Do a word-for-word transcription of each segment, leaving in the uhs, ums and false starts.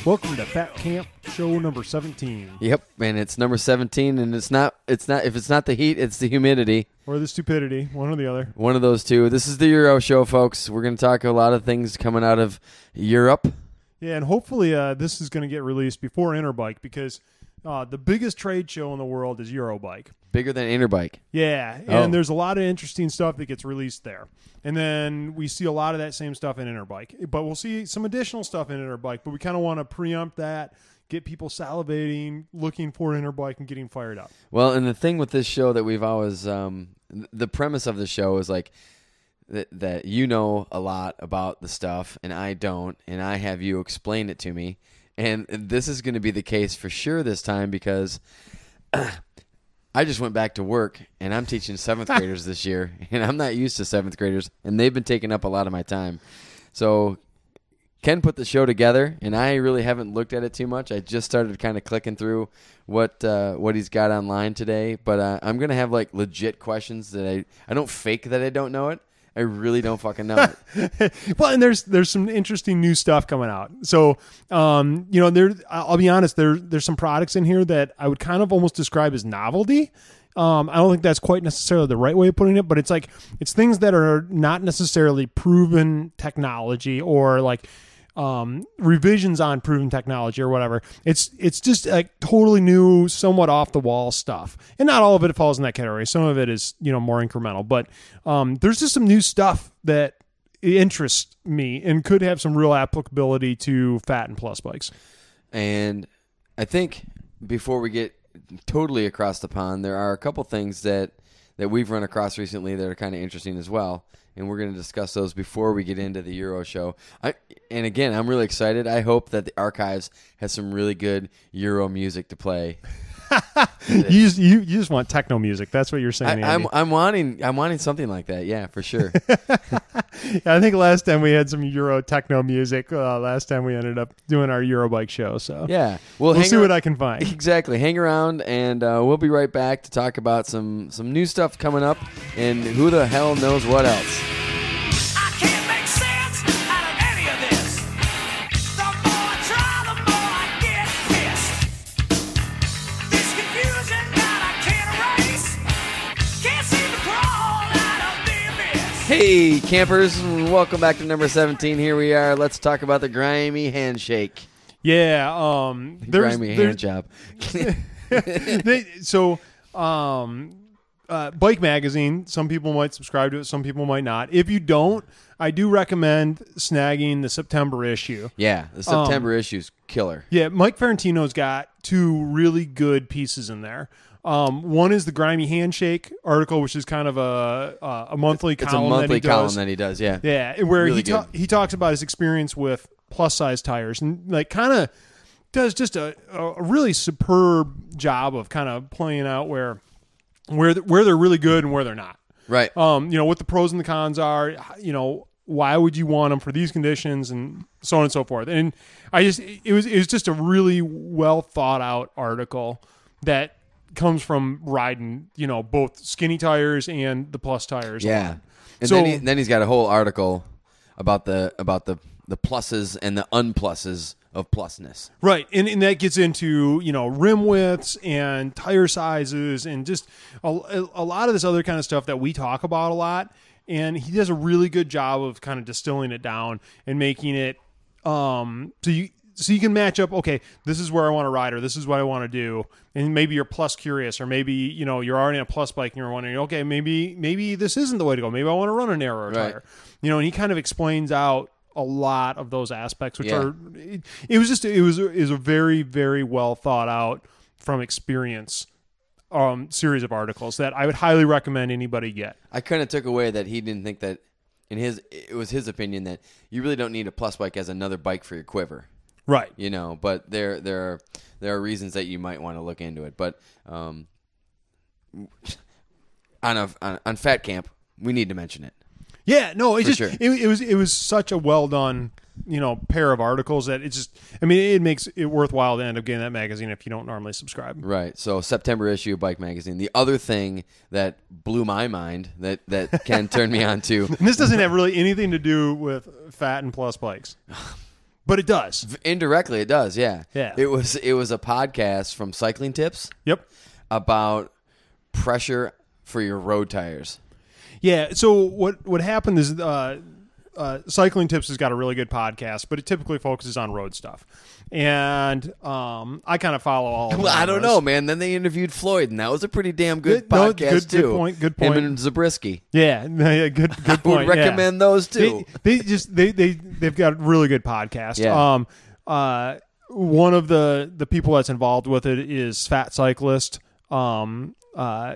Welcome to Fat Camp show number seventeen. Yep, and it's number seventeen, and it's not. It's not. If it's not the heat, it's the humidity. Or the stupidity, one or the other. One of those two. This is the Euro show, folks. We're going to talk a lot of things coming out of Europe. Yeah, and hopefully uh, this is going to get released before Interbike because uh, the biggest trade show in the world is Eurobike. Bigger than Interbike. Yeah, and Oh. there's a lot of interesting stuff that gets released there. And then we see a lot of that same stuff in Interbike. But we'll see some additional stuff in Interbike, but we kind of want to preempt that, get people salivating, looking for Interbike, and getting fired up. Well, and the thing with this show that we've always, um, the premise of the show is like that, that you know a lot about the stuff, and I don't, and I have you explain it to me. And this is going to be the case for sure this time because I just went back to work, and I'm teaching seventh graders this year, and I'm not used to seventh graders, and they've been taking up a lot of my time. So Ken put the show together, and I really haven't looked at it too much. I just started kind of clicking through what uh, what he's got online today, but uh, I'm going to have like legit questions that I, I don't fake that I don't know it. I really don't fucking know it. Well, and there's there's some interesting new stuff coming out. So, um, you know, there. I'll be honest. There there's some products in here that I would kind of almost describe as novelty. Um, I don't think that's quite necessarily the right way of putting it, but it's like it's things that are not necessarily proven technology or like um, revisions on proven technology or whatever. It's it's just like totally new, somewhat off the wall stuff, and not all of it falls in that category. Some of it is you know more incremental, but um, there's just some new stuff that interests me and could have some real applicability to fat and plus bikes. And I think before we get totally across the pond, there are a couple things that, that we've run across recently that are kind of interesting as well. And we're going to discuss those before we get into the Euro show. I, and again, I'm really excited. I hope that the archives has some really good Euro music to play. you, just, you you just want techno music. That's what you're saying, I, Andy. I'm I'm wanting I'm wanting something like that. Yeah, for sure. Yeah, I think last time we had some Euro techno music. Uh, last time we ended up doing our Eurobike show. So Yeah, well, we'll hang see ar- what I can find. Exactly. Hang around, and uh, we'll be right back to talk about some some new stuff coming up, and who the hell knows what else. I can't make sense out of any of this. The more I try, the more I get pissed. This confusion that I can't erase. Can't seem to crawl out of the abyss. Hey, campers, welcome back to number seventeen. Here we are. Let's talk about the grimy handshake. Yeah, um, there's, grimy there's hand job. they, so um, uh, Bike Magazine, some people might subscribe to it, some people might not. If you don't, I do recommend snagging the September issue. Yeah, the September issue's killer. Yeah, Mike Ferrantino's got two really good pieces in there. Um, one is the Grimy Handshake article, which is kind of a a, a monthly It's a column monthly that he column does. that he does, yeah. Yeah, where Really he ta- good. he talks about his experience with plus size tires and like kind of does just a, a really superb job of kind of playing out where where th- where they're really good and where they're not. Right. Um, you know what the pros and the cons are. You know why would you want them for these conditions and so on and so forth. And I just it was it was just a really well thought out article that comes from riding you know both skinny tires and the plus tires. Yeah. And So- then, he, then he's got a whole article about the about the, the pluses and the unpluses of plusness. Right, and, and that gets into you know rim widths and tire sizes and just a, a lot of this other kind of stuff that we talk about a lot. And he does a really good job of kind of distilling it down and making it um, so you so you can match up. Okay, this is where I want to ride, or this is what I want to do. And maybe you're plus curious, or maybe you know you're already on a plus bike and you're wondering, okay, maybe maybe this isn't the way to go. Maybe I want to run a narrower Right. tire. You know, and he kind of explains out a lot of those aspects, which Yeah. are it, it was just it was it was a very very well thought out from experience um, series of articles that I would highly recommend anybody get. I kind of took away that he didn't think that, in his, it was his opinion that you really don't need a plus bike as another bike for your quiver. Right. You know, but there there are there are reasons that you might want to look into it. But um, on a on, on Fat Camp, we need to mention it. Yeah. No. It For just sure. it, it was it was such a well done you know pair of articles that it just I mean it makes it worthwhile to end up getting that magazine if you don't normally subscribe. Right. So September issue of Bike Magazine. The other thing that blew my mind that that Ken turned me on to. And this doesn't have really anything to do with fat and plus bikes. but it does. Indirectly, it does. Yeah. Yeah. It was it was a podcast from Cycling Tips Yep. about pressure for your road tires. Yeah. So what what happened is uh, uh, Cycling Tips has got a really good podcast, but it typically focuses on road stuff, and um, I kind of follow all. Of Well, I don't those. know, man. Then they interviewed Floyd, and that was a pretty damn good, Good- no, podcast good- good too. point, good point. Him and Zabriskie. Yeah. Yeah. Good. Good I point. would yeah. recommend those too. They, they just they they they've got a really good podcast. Yeah. Um. Uh. One of the the people that's involved with it is Fat Cyclist. Um. Uh.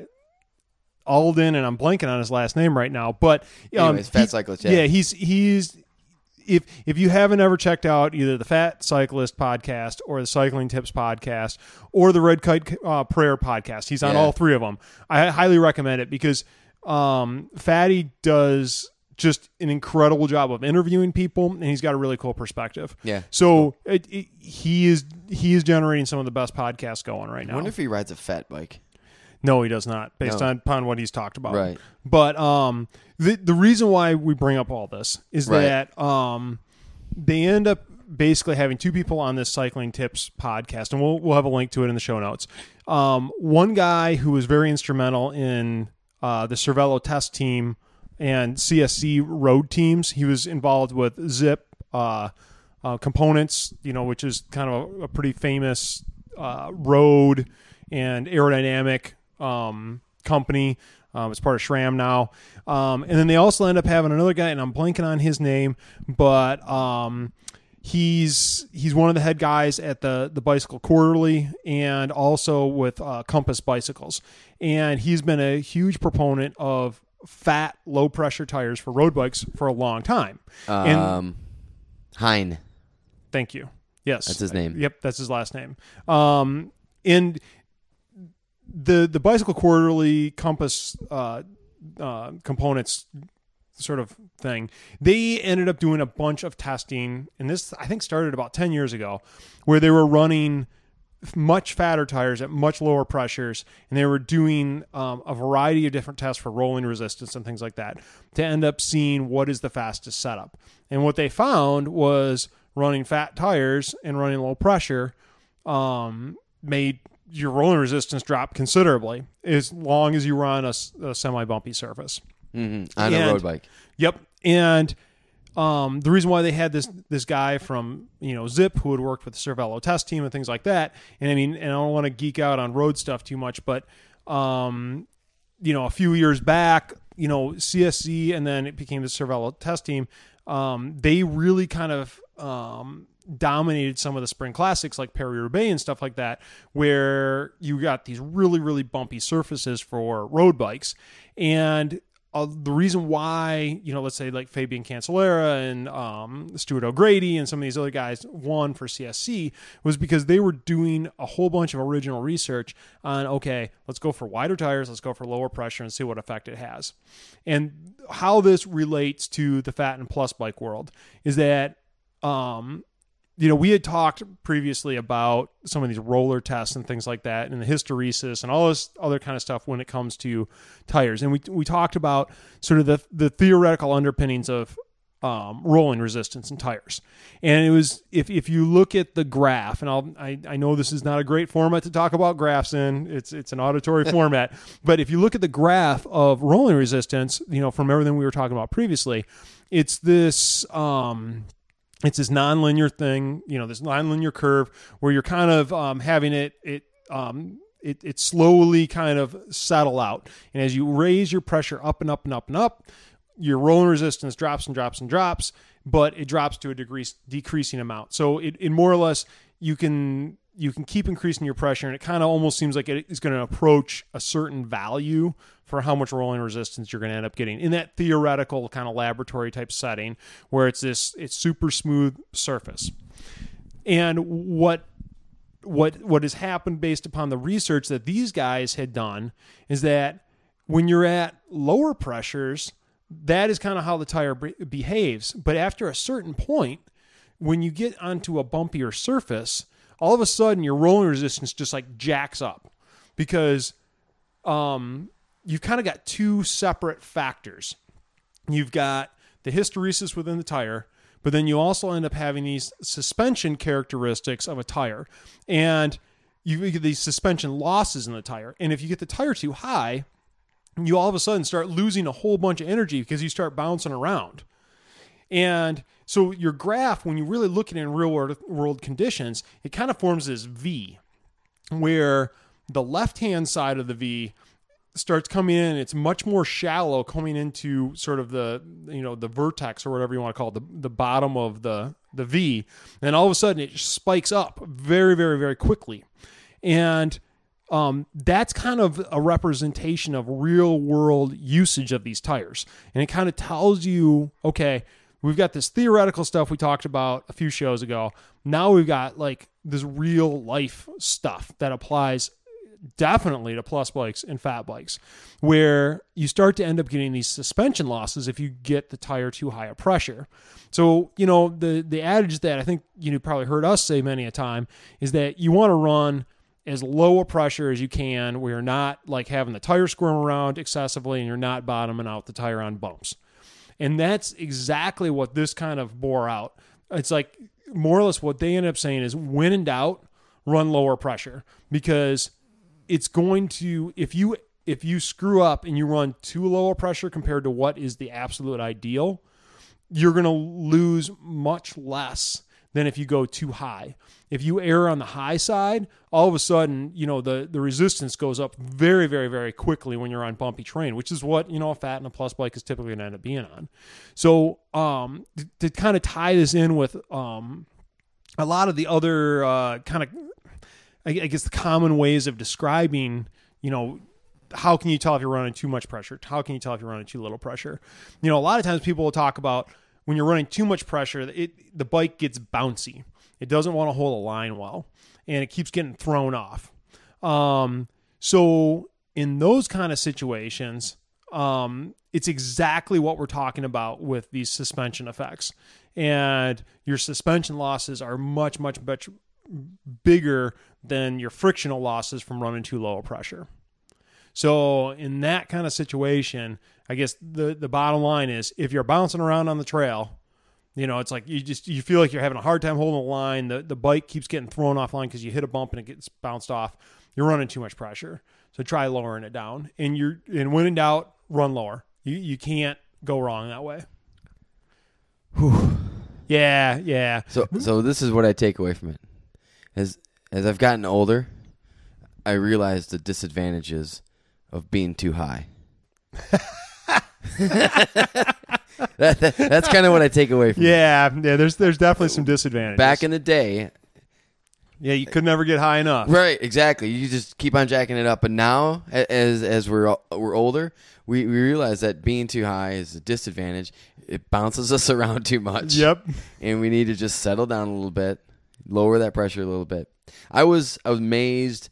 Alden, and I'm blanking on his last name right now, but um, Anyways, Fat he- Cyclist, yeah. he's he's if if you haven't ever checked out either the Fat Cyclist podcast or the Cycling Tips podcast or the Red Kite uh, Prayer podcast, he's on Yeah. all three of them. I highly recommend it because um, Fatty does just an incredible job of interviewing people, and he's got a really cool perspective. Yeah. So it, it, he is he is generating some of the best podcasts going right I now. wonder if he rides a fat bike. No, he does not, based No. on upon what he's talked about. Right. But um, the the reason why we bring up all this is Right. that um, they end up basically having two people on this Cycling Tips podcast, and we'll we'll have a link to it in the show notes. Um, one guy who was very instrumental in uh, the Cervelo test team and C S C road teams. He was involved with Zip uh, uh, Components, you know, which is kind of a, a pretty famous uh, road and aerodynamic um, company. Um, it's part of SRAM now. Um, and then they also end up having another guy, and I'm blanking on his name, but um, he's he's one of the head guys at the, the Bicycle Quarterly and also with uh, Compass Bicycles. And he's been a huge proponent of fat, low-pressure tires for road bikes for a long time. and Um, Hein. Thank you. Yes. That's his name. Yep, that's his last name. Um, and the the Bicycle Quarterly Compass uh, uh, components sort of thing, they ended up doing a bunch of testing, and this I think started about ten years ago, where they were running much fatter tires at much lower pressures, and they were doing um, a variety of different tests for rolling resistance and things like that to end up seeing what is the fastest setup. And what they found was running fat tires and running low pressure um, made your rolling resistance drop considerably as long as you run a, a semi-bumpy surface. Mm-hmm. On a And- road bike. Yep. And um, the reason why they had this this guy from, you know, Zip who had worked with the Cervelo test team and things like that, and I mean, and I don't want to geek out on road stuff too much, but um, you know, a few years back, you know, C S C and then it became the Cervelo test team. Um, they really kind of um, dominated some of the spring classics like Paris-Roubaix and stuff like that, where you got these really, really bumpy surfaces for road bikes. And uh, the reason why, you know, let's say like Fabian Cancellara and um, Stuart O'Grady and some of these other guys won for C S C was because they were doing a whole bunch of original research on, okay, let's go for wider tires, let's go for lower pressure and see what effect it has. And how this relates to the Fat and Plus bike world is that, um, you know, we had talked previously about some of these roller tests and things like that and the hysteresis and all this other kind of stuff when it comes to tires. And we we talked about sort of the, the theoretical underpinnings of um, rolling resistance in tires. And it was, if, if you look at the graph, and I'll, I, I know this is not a great format to talk about graphs in, it's, it's an auditory format, but if you look at the graph of rolling resistance, you know, from everything we were talking about previously, it's this, um, It's this nonlinear thing, you know, this nonlinear curve where you're kind of um, having it, it, um, it, it slowly kind of settle out. And as you raise your pressure up and up and up and up, your rolling resistance drops and drops and drops, but it drops to a degree, decreasing amount. So it, it more or less, you can, you can keep increasing your pressure, and it kind of almost seems like it is going to approach a certain value for how much rolling resistance you're going to end up getting in that theoretical kind of laboratory type setting where it's this, it's super smooth surface. And what, what, what has happened based upon the research that these guys had done is that when you're at lower pressures, that is kind of how the tire be- behaves. But after a certain point, when you get onto a bumpier surface, all of a sudden your rolling resistance just like jacks up because, um, you've kind of got two separate factors. You've got the hysteresis within the tire, but then you also end up having these suspension characteristics of a tire, and you get these suspension losses in the tire. And if you get the tire too high, you all of a sudden start losing a whole bunch of energy because you start bouncing around. And so your graph, when you really look at it in real world, world conditions, it kind of forms this V, where the left-hand side of the V starts coming in. It's much more shallow, coming into sort of the, you know, the vertex or whatever you want to call it, the, the bottom of the, the V. And all of a sudden it spikes up very, very, very quickly. And um, that's kind of a representation of real world usage of these tires. And it kind of tells you, okay, we've got this theoretical stuff we talked about a few shows ago. Now we've got like this real life stuff that applies definitely to plus bikes and fat bikes, where you start to end up getting these suspension losses if you get the tire too high a pressure. So, you know, the, the adage that I think you probably heard us say many a time is that you want to run as low a pressure as you can, where you're not like having the tire squirm around excessively and you're not bottoming out the tire on bumps. And that's exactly what this kind of bore out. It's like more or less what they end up saying is, when in doubt, run lower pressure, because it's going to, if you if you screw up and you run too low a pressure compared to what is the absolute ideal, you're going to lose much less than if you go too high. If you err on the high side, all of a sudden, you know, the, the resistance goes up very, very, very quickly when you're on bumpy terrain, which is what, you know, a fat and a plus bike is typically going to end up being on. So um, to, to kind of tie this in with um, a lot of the other uh, kind of, I guess, the common ways of describing, you know, how can you tell if you're running too much pressure? How can you tell if you're running too little pressure? You know, a lot of times people will talk about when you're running too much pressure, it the bike gets bouncy. It doesn't want to hold a line well, and it keeps getting thrown off. Um, so in those kind of situations, um, it's exactly what we're talking about with these suspension effects. And your suspension losses are much, much, much bigger than your frictional losses from running too low a pressure. So in that kind of situation, I guess the, the bottom line is, if you're bouncing around on the trail, you know, it's like you just, you feel like you're having a hard time holding the line. The, the bike keeps getting thrown offline because you hit a bump and it gets bounced off. You're running too much pressure. So try lowering it down. And you're, and when in doubt, run lower. You you can't go wrong that way. Whew. Yeah, yeah. So so this is what I take away from it. As as I've gotten older, I realized the disadvantages of being too high. that, that, that's kind of what I take away from yeah, it. Yeah, there's there's definitely some disadvantages. Back in the day, yeah, you could never get high enough. Right, exactly. You just keep on jacking it up. But now, as as we're we're older, we, we realize that being too high is a disadvantage. It bounces us around too much. Yep. And we need to just settle down a little bit, lower that pressure a little bit. I was I was amazed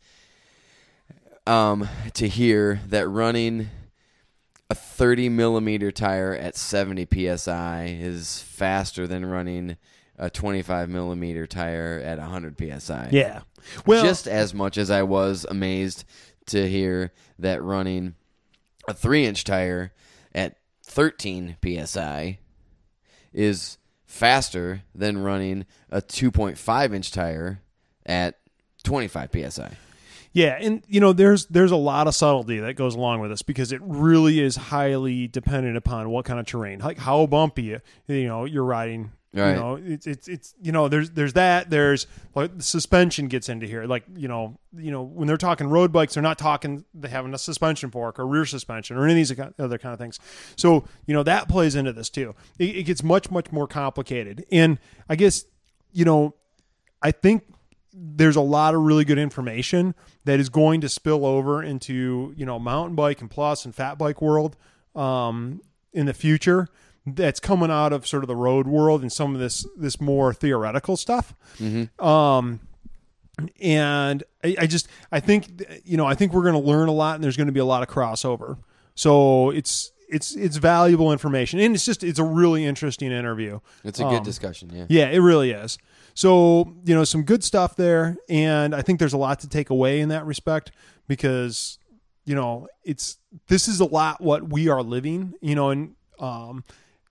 um, to hear that running a thirty millimeter tire at seventy P S I is faster than running a twenty-five millimeter tire at one hundred P S I. Yeah. Well, just as much as I was amazed to hear that running a three inch tire at thirteen P S I is faster than running a two point five inch tire at twenty-five P S I. Yeah, and you know, there's there's a lot of subtlety that goes along with this, because it really is highly dependent upon what kind of terrain, like how bumpy you, you know you're riding. Right. You know, it's it's it's you know, there's there's that there's like the suspension gets into here. Like you know you know when they're talking road bikes, they're not talking they having a suspension fork or rear suspension or any of these other kind of things. So you know that plays into this too. It, it gets much much more complicated, and I guess you know I think there's a lot of really good information that is going to spill over into, you know, mountain bike and plus and fat bike world um, in the future, that's coming out of sort of the road world and some of this, this more theoretical stuff. Mm-hmm. Um, and I, I just, I think, you know, I think we're going to learn a lot, and there's going to be a lot of crossover. So it's, it's, it's valuable information, and it's just, it's a really interesting interview. It's a good um, discussion. Yeah. Yeah, it really is. So, you know, some good stuff there. And I think there's a lot to take away in that respect, because, you know, it's, this is a lot what we are living, you know, and, um,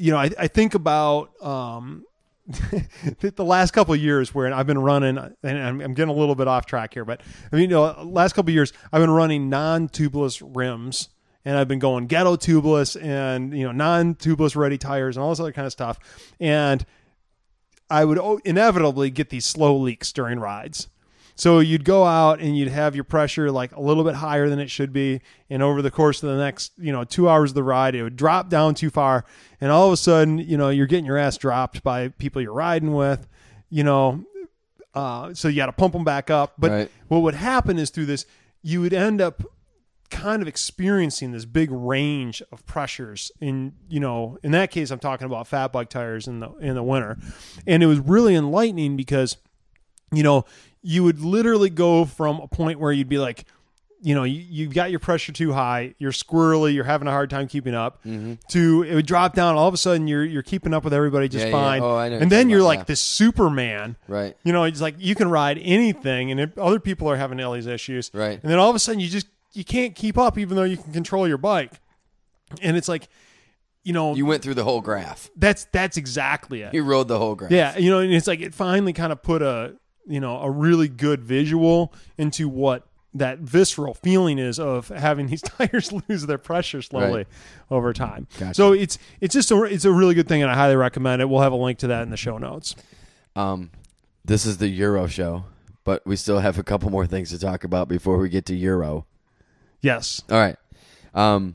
you know, I, I think about um, the last couple of years where I've been running, and I'm, I'm getting a little bit off track here, but I mean, you know, last couple of years I've been running non-tubeless rims, and I've been going ghetto tubeless and, you know, non-tubeless ready tires and all this other kind of stuff. And I would inevitably get these slow leaks during rides. So you'd go out and you'd have your pressure like a little bit higher than it should be. And over the course of the next, you know, two hours of the ride, it would drop down too far. And all of a sudden, you know, you're getting your ass dropped by people you're riding with, you know, uh, so you got to pump them back up. But Right. what would happen is through this, you would end up kind of experiencing this big range of pressures in, you know, in that case, I'm talking about fat bike tires in the, in the winter. And it was really enlightening because, you know, you would literally go from a point where you'd be like, you know, you, you got your pressure too high, you're squirrely, you're having a hard time keeping up, Mm-hmm. to it would drop down. All of a sudden, you're you're keeping up with everybody just Yeah, yeah. fine. Oh, I know what and you're then talking you're about, like yeah. this Superman. Right. You know, it's like you can ride anything, and it, other people are having all these issues. Right. And then all of a sudden, you just you can't keep up, even though you can control your bike. And it's like, you know, You went through the whole graph. that's that's exactly it. You rode the whole graph. Yeah, you know, and it's like it finally kind of put a, you know, a really good visual into what that visceral feeling is of having these tires lose their pressure slowly Right. over time. Gotcha. So it's it's just a it's a really good thing, and I highly recommend it. We'll have a link to that in the show notes. Um, this is the Euro show, but we still have a couple more things to talk about before we get to Euro. Yes. All right. Um,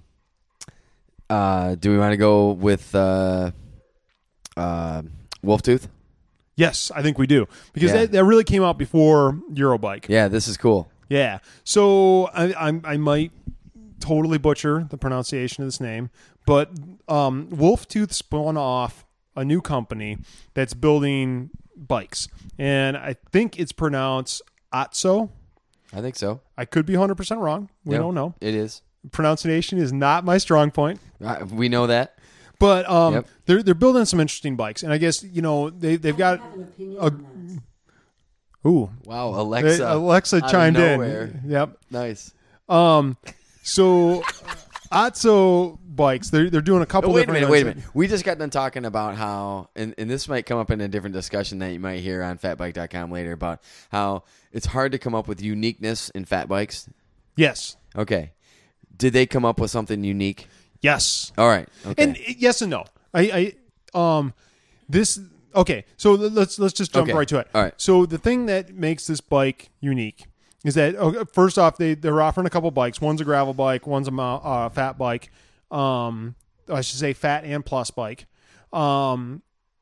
uh, do we want to go with uh, uh, Wolf Tooth? Yes, I think we do. Because Yeah. that, that really came out before Eurobike. Yeah, this is cool. Yeah. So I, I I might totally butcher the pronunciation of this name, but um, Wolf Tooth spun off a new company that's building bikes, and I think it's pronounced Atso. I think so. I could be one hundred percent wrong. We Yeah, don't know. It is. Pronunciation is not my strong point. Uh, we know that. But um, Yep. they're they're building some interesting bikes, and I guess you know they they've got. have an opinion a- on this. Ooh, Wow, they- Alexa. Alexa out of chimed nowhere. in. Yep. Nice. Um, so Atso bikes, they're they're doing a couple. Oh, wait a different minute, wait a ones. minute. We just got done talking about how, and, and this might come up in a different discussion that you might hear on fat bike dot com later, about how it's hard to come up with uniqueness in fat bikes. Yes, Okay. Did they come up with something unique? yes, All right. Okay. and uh, yes and no. I, I um this okay. So let's let's just jump Okay. right to it. All right. So the thing that makes this bike unique is that okay, first off, they they're offering a couple bikes. One's a gravel bike. One's a mo- uh, fat bike. Um, I should say fat and plus bike. Um,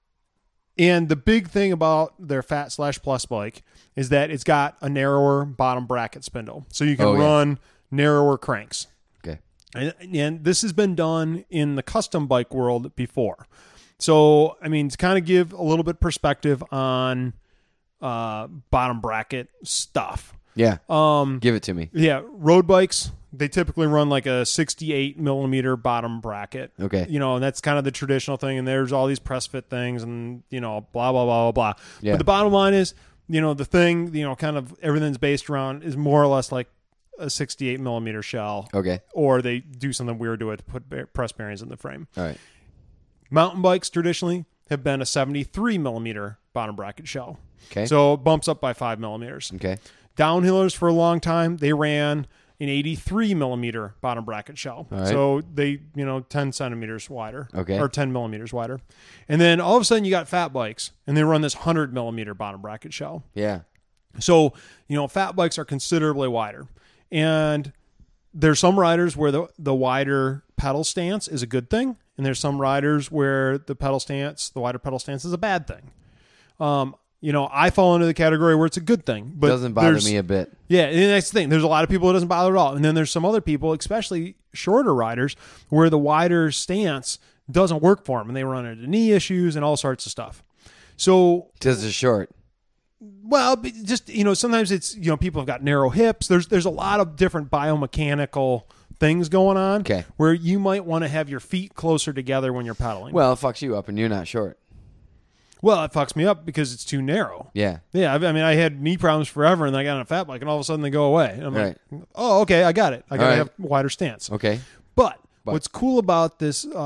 and the big thing about their fat slash plus bike is that it's got a narrower bottom bracket spindle, so you can Oh, yeah. run narrower cranks. okay. And, and this has been done in the custom bike world before. So, I mean, to kind of give a little bit perspective on uh, bottom bracket stuff. Yeah. Um, Give it to me. yeah, road bikes, they typically run like a sixty-eight millimeter bottom bracket. Okay. You know, and that's kind of the traditional thing. And there's all these press fit things and, you know, blah, blah, blah, blah, blah. Yeah. But the bottom line is, you know, the thing, you know, kind of everything's based around is more or less like a sixty-eight millimeter shell. Okay. Or they do something weird to it to put bear- press bearings in the frame. All right. Mountain bikes traditionally have been a seventy-three millimeter bottom bracket shell. Okay. So it bumps up by five millimeters. Okay. Downhillers for a long time, they ran an eighty-three millimeter bottom bracket shell. All right. So they, you know, ten centimeters wider. Okay. Or ten millimeters wider. And then all of a sudden you got fat bikes and they run this one hundred millimeter bottom bracket shell. Yeah. So, you know, fat bikes are considerably wider. And there's some riders where the, the wider pedal stance is a good thing. And there's some riders where the pedal stance, the wider pedal stance is a bad thing. Um, you know, I fall into the category where it's a good thing. But Doesn't bother there's- me a bit. Yeah, and that's the thing. There's a lot of people it doesn't bother at all. And then there's some other people, especially shorter riders, where the wider stance doesn't work for them. And they run into knee issues and all sorts of stuff. So Just a short. well, but just you know, sometimes it's you know people have got narrow hips. There's there's a lot of different biomechanical things going on. Okay. Where you might want to have your feet closer together when you're pedaling. Well, it fucks you up and you're not short. well, it fucks me up because it's too narrow. Yeah. Yeah, I I mean, I had knee problems forever, and then I got on a fat bike, and all of a sudden they go away. And I'm Right. like, oh, okay, I got it. I got to right. have wider stance. Okay. But, But- what's cool about this uh,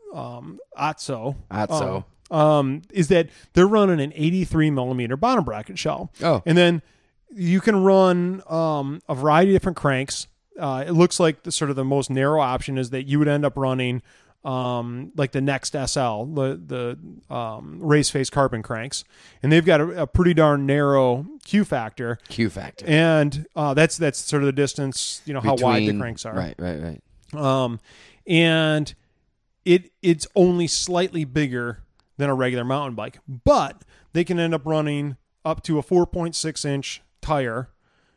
um, Otso. Otso. Um, um, is that they're running an eighty-three millimeter bottom bracket shell. Oh. And then you can run um, a variety of different cranks. Uh, it looks like the sort of the most narrow option is that you would end up running um, like the Next S L, the the um, race face carbon cranks, and they've got a, a pretty darn narrow Q factor. Q factor. And uh, that's that's sort of the distance, you know, how wide the Between- cranks are. Right, right, right. Um, and it it's only slightly bigger than a regular mountain bike, but they can end up running up to a four point six inch tire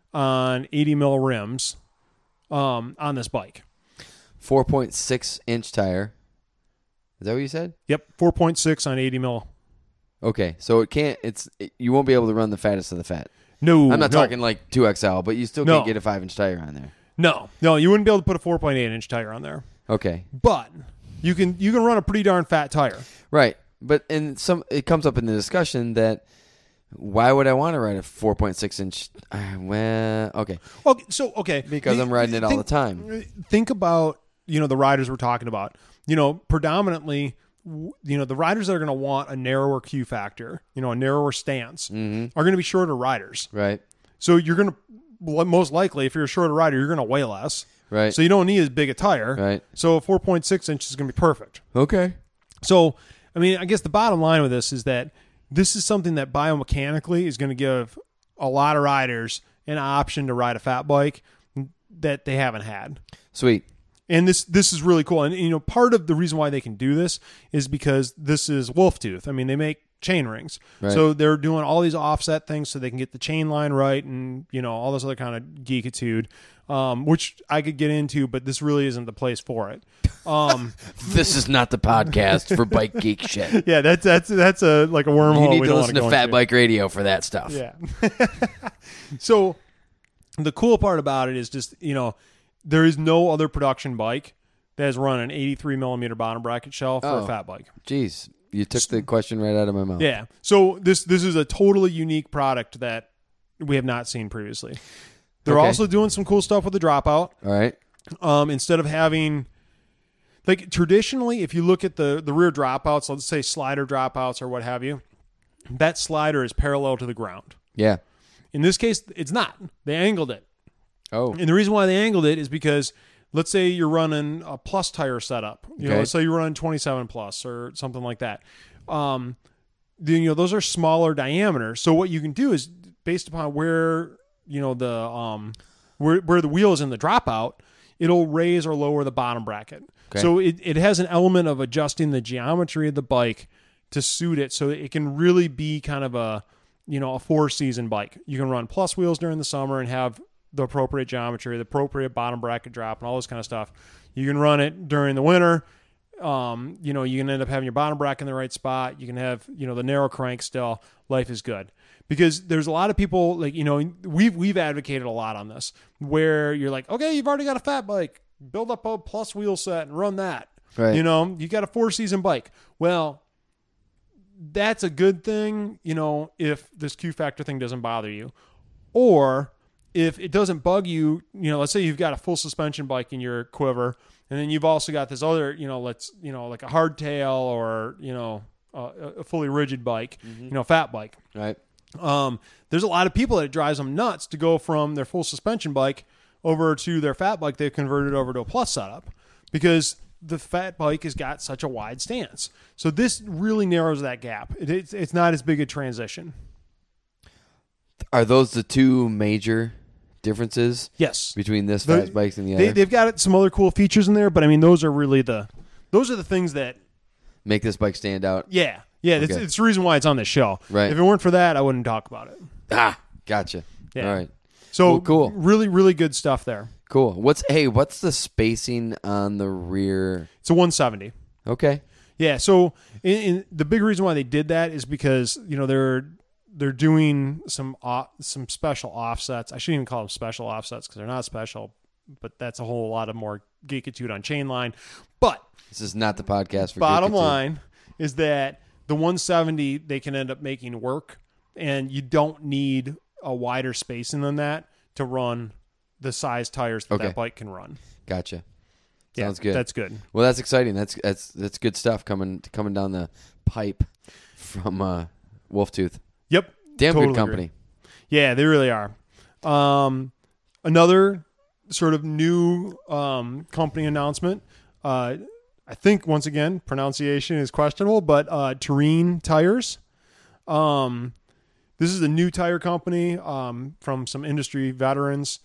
on eighty mil rims um, on this bike. four point six inch tire. Is that what you said? Yep, four point six on eighty mil. Okay, so it can't. It's it, you won't be able to run the fattest of the fat. No, I'm not no, talking like two X L, but you still No. can't get a five inch tire on there. No, no, you wouldn't be able to put a four point eight inch tire on there, Okay, but you can you can run a pretty darn fat tire. right. But and some it comes up in the discussion that why would I want to ride a four point six inch? Uh, well, okay, Okay, so okay, because I'm riding it all think, the time. Think about you know the riders we're talking about. You know, predominantly, w- you know the riders that are going to want a narrower Q factor, you know, a narrower stance, Mm-hmm. are going to be shorter riders. Right, So you're going to most likely, if you're a shorter rider, you're going to weigh less. right, So you don't need as big a tire. right. So a four point six inch is going to be perfect. Okay, So, I mean, I guess the bottom line with this is that this is something that biomechanically is going to give a lot of riders an option to ride a fat bike that they haven't had. sweet. And this this is really cool. And, you know, part of the reason why they can do this is because this is Wolf Tooth. I mean, they make chain rings. Right. So they're doing all these offset things so they can get the chain line right and, you know, all this other kind of geekitude, um, which I could get into, but this really isn't the place for it. Um, This is not the podcast for bike geek shit. yeah, that's that's that's a like a wormhole. You need we to don't listen wanna to go Fat into. Bike Radio for that stuff. Yeah. So the cool part about it is just, you know, there is no other production bike that has run an eighty-three millimeter bottom bracket shell for Oh. a fat bike. Jeez, you took the question right out of my mouth. Yeah. So this this is a totally unique product that we have not seen previously. They're Okay. also doing some cool stuff with the dropout. All right. Um, instead of having like traditionally, if you look at the the rear dropouts, let's say slider dropouts or what have you, that slider is parallel to the ground. Yeah. In this case, it's not. They angled it. Oh. And the reason why they angled it is because let's say you're running a plus tire setup. You know, Okay. let's say you're running twenty-seven plus or something like that. Um, the, you know, those are smaller diameter. So what you can do is based upon where, you know, the um where where the wheel is in the dropout, it'll raise or lower the bottom bracket. Okay. So it, it has an element of adjusting the geometry of the bike to suit it so it can really be kind of a, you know, a four season bike. You can run plus wheels during the summer and have the appropriate geometry, the appropriate bottom bracket drop and all this kind of stuff. You can run it during the winter. Um, you know, you can end up having your bottom bracket in the right spot. You can have, you know, the narrow crank still. Life is good. Because there's a lot of people like, you know, we've we've advocated a lot on this where you're like, okay, you've already got a fat bike. Build up a plus wheel set and run that. Right. You know, you got a four season bike. Well, that's a good thing, you know, if this Q factor thing doesn't bother you. Or if it doesn't bug you, you know, let's say you've got a full suspension bike in your quiver, and then you've also got this other, you know, let's, you know, like a hardtail or, you know, uh, a fully rigid bike, you know, fat bike. Right. Um, there's a lot of people that it drives them nuts to go from their full suspension bike over to their fat bike they've converted over to a plus setup because the fat bike has got such a wide stance. So this really narrows that gap. It, it's, it's not as big a transition. Are those the two major differences Yes. between this The- fast bikes and the They, other? they've got some other cool features in there, but I mean, those are really the, those are the things that, Make this bike stand out. yeah, yeah, it's, Okay. it's the reason why it's on this show. Right. If it weren't for that, I wouldn't talk about it. Ah, gotcha. Yeah. All right. So Well, cool. really, really good stuff there. Cool. What's hey? What's the spacing on the rear? It's a one seventy. Okay. Yeah, so in, in, the big reason why they did that is because you know they're they're doing some off, some special offsets. I shouldn't even call them special offsets because they're not special, but that's a whole lot of more geekitude on chain line. But This is not the podcast for bottom Geekitude. line is that the one seventy they can end up making work, and you don't need a wider spacing than that to run the size tires that Okay. that bike can run. Gotcha. Yeah, Sounds good. That's good. Well, that's exciting. That's that's that's good stuff coming coming down the pipe from uh, Wolf Tooth. Yep. Damn totally good company. agree. Yeah, they really are. Um, another sort of new um, company announcement. Uh, I think once again pronunciation is questionable, but uh, Terrene Tires. Um, this is a new tire company um, from some industry veterans,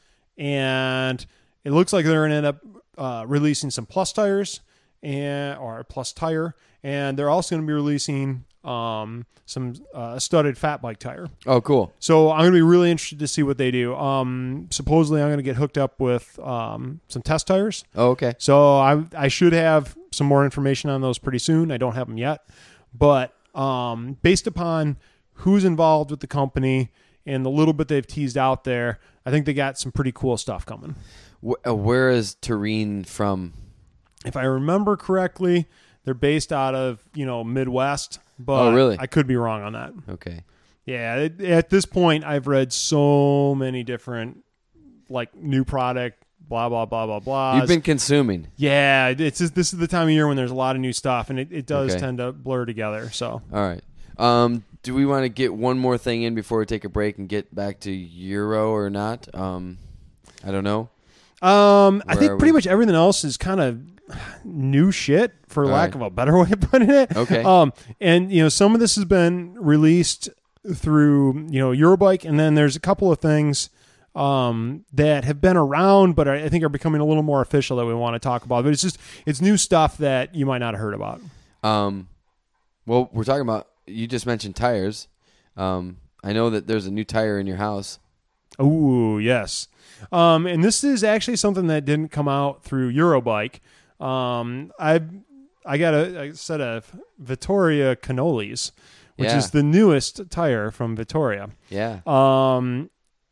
and it looks like they're going to end up uh, releasing some Plus tires and or Plus tire, and they're also going to be releasing um, some uh, studded fat bike tire. Oh, cool. So I'm going to be really interested to see what they do. Um, supposedly, I'm going to get hooked up with um, some test tires. Oh, okay. So I I should have some more information on those pretty soon. I don't have them yet, but um, based upon who's involved with the company and the little bit they've teased out there, I think they got some pretty cool stuff coming. Wh- uh, where is Terrene from? If I remember correctly, they're based out of you know Midwest, but Oh, really? I could be wrong on that. Okay. Yeah, it, at this point, I've read so many different like new product, blah blah blah blah blah. You've been consuming. Yeah, it's just, this is the time of year when there's a lot of new stuff, and it, it does Okay. tend to blur together. So All right. Um, do we want to get one more thing in before we take a break and get back to Euro or not? Um, I don't know. um, I Where think are pretty we? much everything else is kind of new shit, for All lack right. of a better way of putting it. Okay. Um, and you know, some of this has been released through you know Eurobike, and then there's a couple of things um, that have been around, but I I think are becoming a little more official that we want to talk about. But it's just it's new stuff that you might not have heard about. Um, well, we're talking about. You just mentioned tires. Um, I know that there's a new tire in your house. Ooh, yes. Um, and this is actually something that didn't come out through Eurobike. Um, I I got a, a set of Vittoria Cannolis, which Yeah. is the newest tire from Vittoria. Yeah. Um,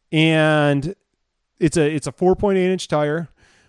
and it's a it's a four point eight inch tire.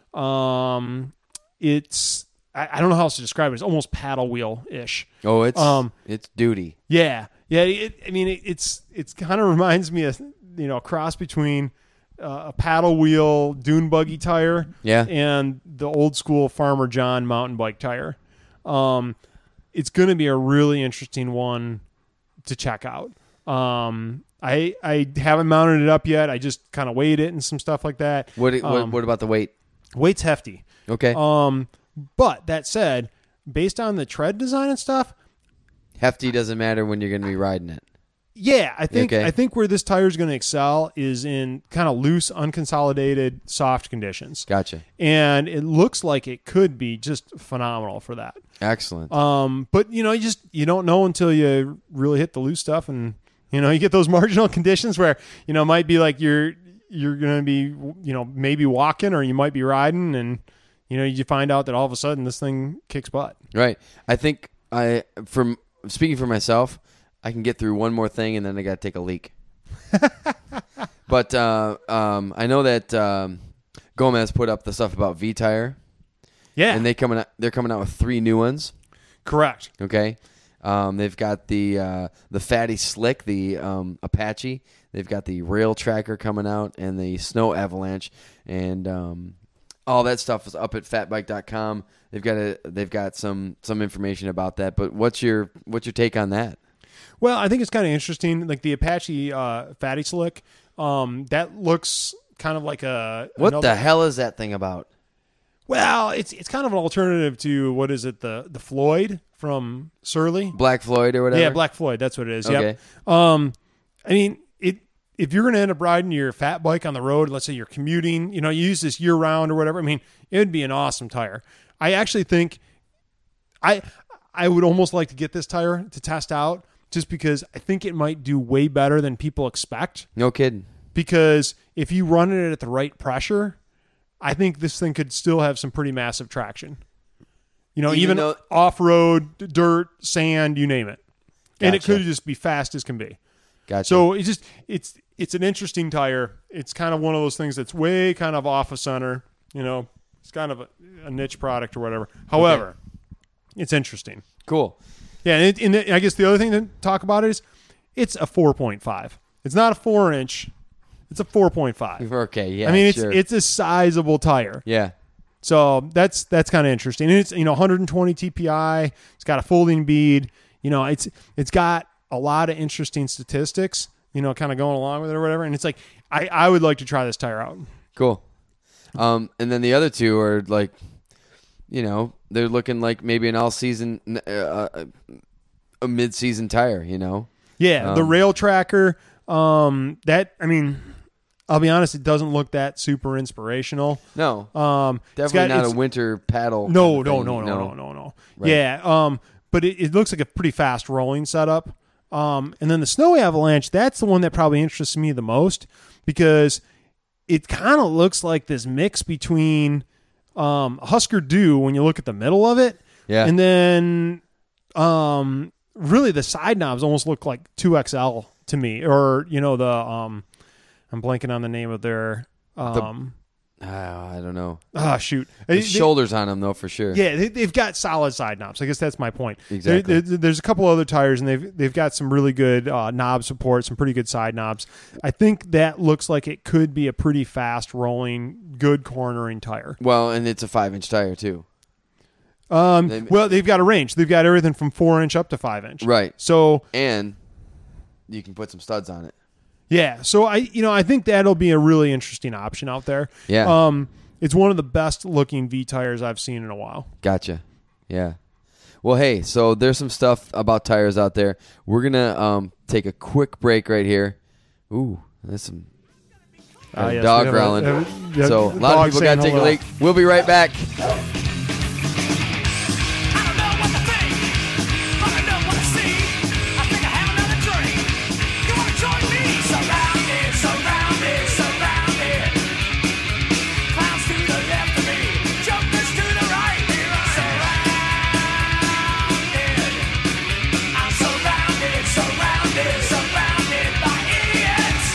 Um, it's I, I don't know how else to describe it. It's almost paddle wheel ish. Oh, it's Um, it's duty. Yeah, yeah. It, I mean, it, it's it's kind of reminds me of you know a cross between uh, a paddle wheel dune buggy tire, Yeah. and the old school Farmer John mountain bike tire. Um, it's going to be a really interesting one to check out. Um, I I haven't mounted it up yet. I just kind of weighed it and some stuff like that. What, what Um, what about the weight? Weight's hefty. Okay. Um, but that said, based on the tread design and stuff, Hefty doesn't matter when you're going to be riding it. yeah, I think Okay. I think where this tire is going to excel is in kind of loose, unconsolidated, soft conditions, Gotcha. and it looks like it could be just phenomenal for that. Excellent. Um, but you know, you just you don't know until you really hit the loose stuff, and you know, you get those marginal conditions where you know it might be like you're you're going to be you know maybe walking or you might be riding, and you know you find out that all of a sudden this thing kicks butt. Right. I think I from speaking for myself, I can get through one more thing and then I got to take a leak. But uh, um, I know that um, Gomez put up the stuff about V Tire, Yeah, and they coming out, they're coming out with three new ones. correct. Okay, um, they've got the uh, the Fatty Slick, the um, Apache. They've got the Rail Tracker coming out, and the Snow Avalanche, and um, all that stuff is up at fat bike dot com. They've got a, they've got some some information about that. But what's your what's your take on that? Well, I think it's kind of interesting. Like the Apache uh, Fatty Slick, um, that looks kind of like a What another- the hell is that thing about? Well, it's it's kind of an alternative to what is it the the Floyd from Surly? Black Floyd or whatever? Yeah, Black Floyd. That's what it is. Okay. Yep. Um, I mean, it if you're going to end up riding your fat bike on the road, let's say you're commuting, you know, you use this year round or whatever. I mean, it would be an awesome tire. I actually think I I would almost like to get this tire to test out just because I think it might do way better than people expect. No kidding. Because if you run it at the right pressure, I think this thing could still have some pretty massive traction. You know, Even even, though- off-road, dirt, sand, you name it. And it Gotcha. could just be fast as can be. Gotcha. So it's just it's it's an interesting tire. It's kind of one of those things that's way kind of off of center. You know, it's kind of a, a niche product or whatever. However, it's interesting. cool. Yeah, and, it, and it, I guess the other thing to talk about is it's a four point five. It's not a four inch. It's a four point five. Okay. Yeah. I mean, it's sure. it's a sizable tire. yeah. So that's that's kind of interesting. And it's you know one hundred twenty T P I. It's got a folding bead. You know, it's it's got a lot of interesting statistics. You know, kind of going along with it or whatever. And it's like I, I would like to try this tire out. Cool. Um, and then the other two are like, you know, they're looking like maybe an all season, uh, a mid season tire. You know. Yeah, Um, the rail tracker. Um, that I mean, I'll be honest, it doesn't look that super inspirational. No. Um, it's Definitely got- not a it's- winter paddle. No, kind no, of no, thing, no, no, no, no. Right. Yeah, um, but it, it looks like a pretty fast rolling setup. Um, and then the Snow Avalanche, that's the one that probably interests me the most because it kind of looks like this mix between um, Husker Du when you look at the middle of it, Yeah. and then um, really the side knobs almost look like two X L to me, or you know the um, I'm blanking on the name of their um, Ah, I don't know. ah shoot, The They- shoulders on them though, for sure. yeah, they, they've got solid side knobs. I guess that's my point. Exactly. There- there- there's a couple other tires, and they've they've got some really good uh, knob support, some pretty good side knobs. I think that looks like it could be a pretty fast rolling, good cornering tire. Well, and it's a five inch tire too. Um, They- well, they've got a range. They've got everything from four inch up to five inch. Right. So And you can put some studs on it. yeah, so I you know I think that'll be a really interesting option out there. Yeah. Um, it's one of the best looking V tires I've seen in a while. Gotcha. Yeah. Well, hey, so there's some stuff about tires out there. We're going to um, take a quick break right here. Ooh, there's some Ah, yes, dog we have a- growling. have a- yeah, so a the lot dog of people got to saying take a hello. leak. We'll be right back. I don't know what to think, but I know what I see. I think I have another drink. You wanna join me? Surrounded, surrounded, surrounded. Clowns to the left of me, jokers to the right. Surrounded. I'm surrounded, surrounded, surrounded by idiots.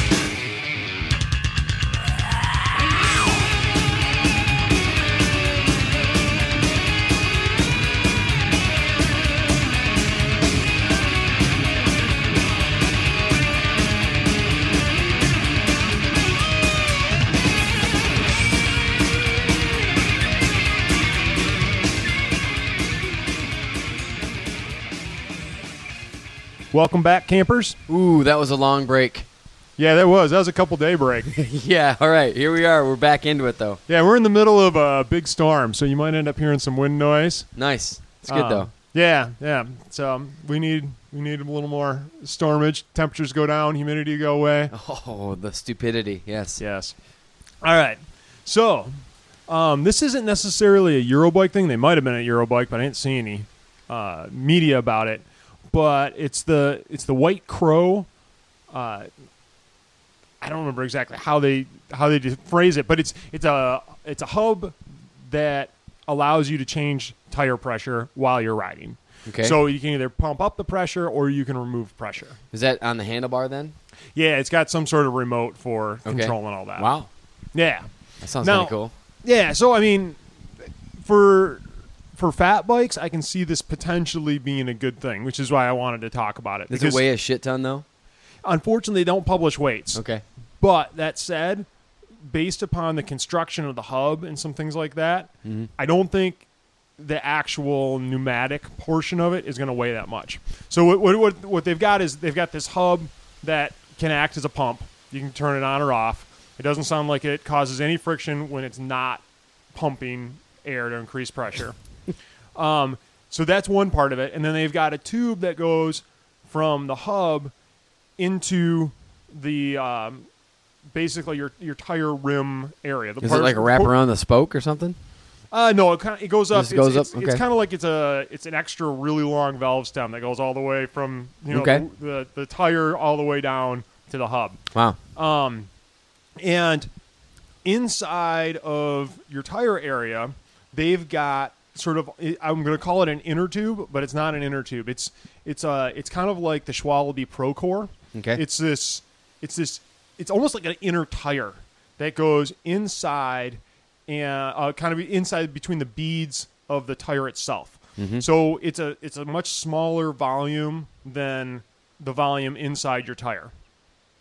Welcome back, campers. Ooh, that was a long break. Yeah, that was that was a couple day break. Yeah, all right. Here we are. We're back into it, though. Yeah, we're in the middle of a big storm, so you might end up hearing some wind noise. Nice. It's good, Um, though. Yeah, yeah. So um, we need we need a little more stormage. Temperatures go down, humidity go away. Oh, the stupidity. Yes. Yes. All right. So um, this isn't necessarily a Eurobike thing. They might have been a Eurobike, but I didn't see any uh, media about it. But it's the it's the White Crow. Uh, I don't remember exactly how they how they phrase it, but it's it's a it's a hub that allows you to change tire pressure while you're riding. Okay. So you can either pump up the pressure or you can remove pressure. Is that on the handlebar then? Yeah, it's got some sort of remote for Okay. controlling all that. Wow. Yeah. That sounds Now- kind of cool. Yeah, so I mean for for fat bikes, I can see this potentially being a good thing, which is why I wanted to talk about it. Does because it weigh a shit ton, though? unfortunately, they don't publish weights. Okay. But that said, based upon the construction of the hub and some things like that, Mm-hmm. I don't think the actual pneumatic portion of it is going to weigh that much. So what, what what what they've got is they've got this hub that can act as a pump. You can turn it on or off. It doesn't sound like it causes any friction when it's not pumping air to increase pressure. um, so that's one part of it. And then they've got a tube that goes from the hub into the um, basically your your tire rim area. The Is part- it like a wrap around the spoke or something? Uh, no, it kind of, it goes up. Just It's, goes it's, up? It's Okay. kind of like it's a it's an extra really long valve stem that goes all the way from you know Okay. the, the the tire all the way down to the hub. Wow. Um, and inside of your tire area, they've got sort of I'm going to call it an inner tube, but it's not an inner tube. It's it's uh it's kind of like the Schwalbe Procore. Okay. It's this it's this it's almost like an inner tire that goes inside and uh, kind of inside between the beads of the tire itself. Mm-hmm. So it's a it's a much smaller volume than the volume inside your tire.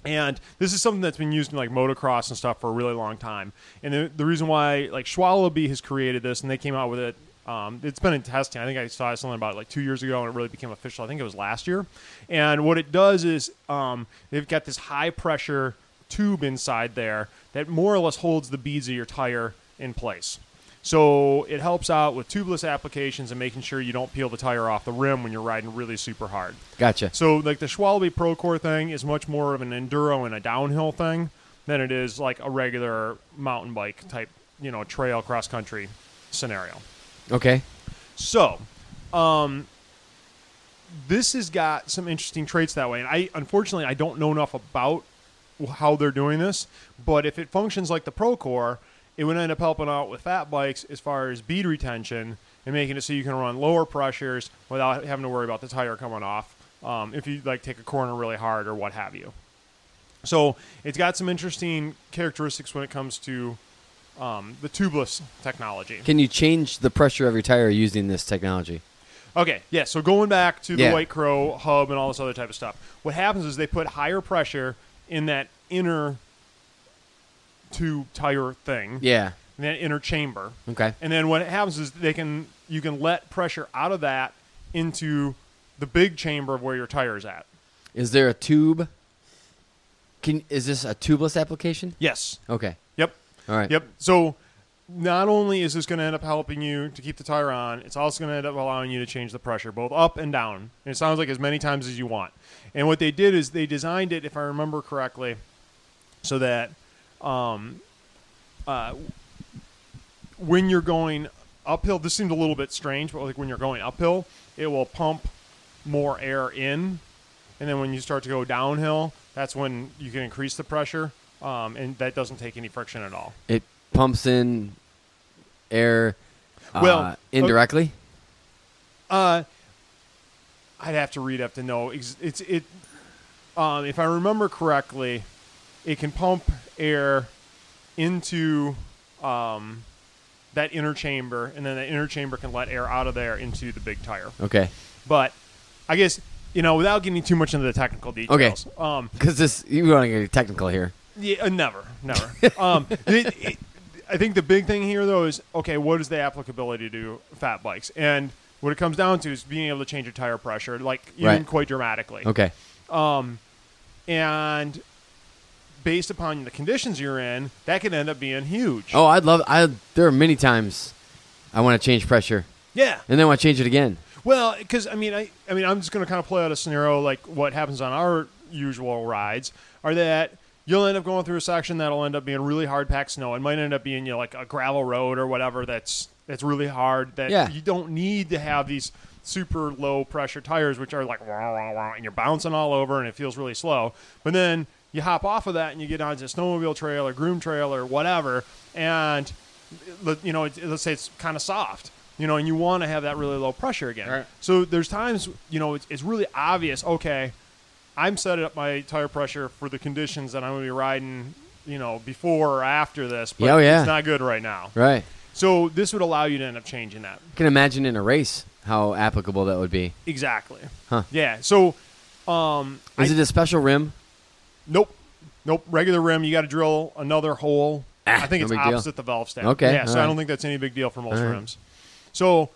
And this is something that's been used in like motocross and stuff for a really long time. And the, the reason why like Schwalbe has created this, and they came out with it. Um, it's been in testing. I think I saw something about it like two years ago, and it really became official. I think it was last year. And what it does is um, they've got this high pressure tube inside there that more or less holds the beads of your tire in place. So it helps out with tubeless applications and making sure you don't peel the tire off the rim when you're riding really super hard. Gotcha. So like the Schwalbe Procore thing is much more of an enduro and a downhill thing than it is like a regular mountain bike type, you know, trail cross country scenario. Okay. So, um, this has got some interesting traits that way. And I, unfortunately, I don't know enough about how they're doing this. But if it functions like the Procore, it would end up helping out with fat bikes as far as bead retention and making it so you can run lower pressures without having to worry about the tire coming off. Um, if you like take a corner really hard or what have you. So it's got some interesting characteristics when it comes to Um, the tubeless technology. Can you change the pressure of your tire using this technology? Okay, yeah, so going back to the Yeah. White Crow hub and all this other type of stuff, what happens is they put higher pressure in that inner tube tire thing, Yeah. in that inner chamber. Okay. And then what happens is they can you can let pressure out of that into the big chamber of where your tire is at. Is there a tube? Can is this a tubeless application? Yes. Okay. Yep. All right. Yep. So not only is this going to end up helping you to keep the tire on, it's also going to end up allowing you to change the pressure, both up and down. And it sounds like as many times as you want. And what they did is they designed it, if I remember correctly, so that um, uh, when you're going uphill, this seems a little bit strange, but like when you're going uphill, it will pump more air in. And then when you start to go downhill, that's when you can increase the pressure. Um, and that doesn't take any friction at all. It pumps in air uh, Well, indirectly? Uh, I'd have to read up to know. It's, it's it. Um, if I remember correctly, it can pump air into um, that inner chamber, and then the inner chamber can let air out of there into the big tire. Okay. But I guess, you know, without getting too much into the technical details. Okay. Um, Because this, you want to get technical here. Yeah, uh, never, never. um, it, it, I think the big thing here, though, is, okay, what is the applicability to fat bikes? And what it comes down to is being able to change your tire pressure, like even Right. quite dramatically. Okay. Um, and based upon the conditions you're in, that can end up being huge. Oh, I'd love. I there are many times I want to change pressure, Yeah. and then I want to change it again. Well, because I mean, I, I mean, I'm just going to kind of play out a scenario like what happens on our usual rides, are that you'll end up going through a section that'll end up being really hard packed snow. It might end up being, you know, like a gravel road or whatever that's that's really hard. That Yeah. you don't need to have these super low pressure tires, which are like wah, wah, wah, and you're bouncing all over and it feels really slow. But then you hop off of that and you get onto a snowmobile trail or groom trail or whatever, and you know, it, let's say it's kind of soft. You know, and you want to have that really low pressure again. Right. So there's times, you know, it's, it's really obvious, okay, I'm setting up my tire pressure for the conditions that I'm going to be riding, you know, before or after this, but Oh, yeah. it's not good right now. Right. So this would allow you to end up changing that. I can imagine in a race how applicable that would be. Exactly. Huh. Yeah. So, um, Is I- it a special rim? nope. Nope. Regular rim, you got to drill another hole. Ah, I think no it's big deal. opposite the valve stem. Okay, Yeah, so all I right. don't think that's any big deal for most All right. rims. So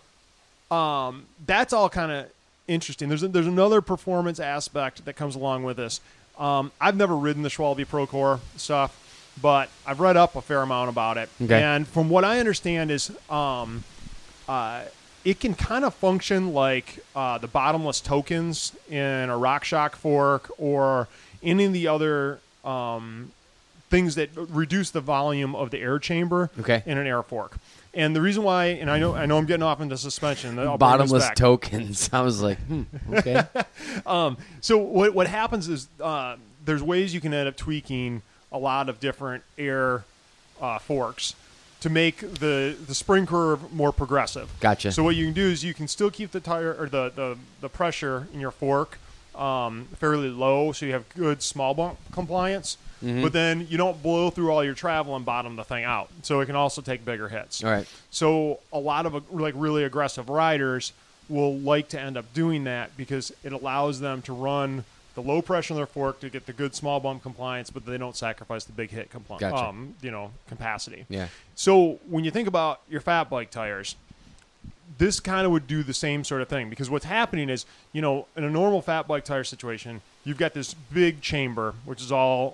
um, that's all kind of interesting. There's a, there's another performance aspect that comes along with this. Um, I've never ridden the Schwalbe Procore stuff, but I've read up a fair amount about it. Okay. And from what I understand is um, uh, it can kind of function like uh, the bottomless tokens in a RockShox fork or any of the other um, things that reduce the volume of the air chamber Okay. in an air fork. And the reason why, and I know I know I'm getting off into suspension. I'll bring this Bottomless back. tokens. I was like, hmm, okay. Um, so what what happens is uh, there's ways you can end up tweaking a lot of different air uh, forks to make the the spring curve more progressive. Gotcha. So what you can do is you can still keep the tire or the the, the pressure in your fork um, fairly low, so you have good small bump compliance. Mhm. But then you don't blow through all your travel and bottom the thing out. So it can also take bigger hits. All right. So a lot of uh, like really aggressive riders will like to end up doing that because it allows them to run the the low pressure in their fork to get the good small bump compliance, but they don't sacrifice the big hit compli- Gotcha. um, you know, capacity. Yeah. So when you think about your fat bike tires, this kind of would do the same sort of thing, because what's happening is, you know, in a normal fat bike tire situation, you've got this big chamber, which is all,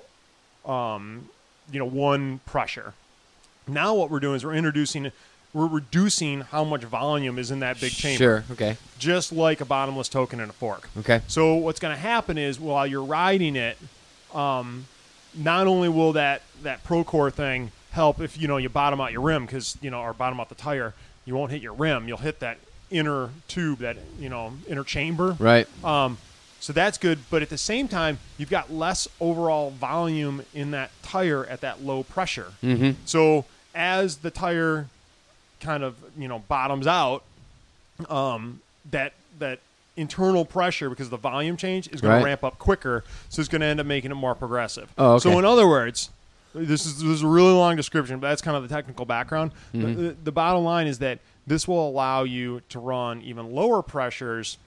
um, you know, one pressure. Now what we're doing is we're introducing, we're reducing how much volume is in that big chamber. Sure. Okay. Just like a bottomless token in a fork. Okay. So what's going to happen is while you're riding it, um, not only will that, that Procore thing help if, you know, you bottom out your rim, because, you know, or bottom out the tire, you won't hit your rim. You'll hit that inner tube, that, you know, inner chamber. Right. Um, so that's good. But at the same time, you've got less overall volume in that tire at that low pressure. Mm-hmm. So as the tire kind of, you know, bottoms out, um, that that internal pressure, because of the volume change, is going Right. to ramp up quicker. So it's going to end up making it more progressive. Oh, okay. So in other words, this is, this is a really long description, but that's kind of the technical background. Mm-hmm. The, the, the bottom line is that this will allow you to run even lower pressures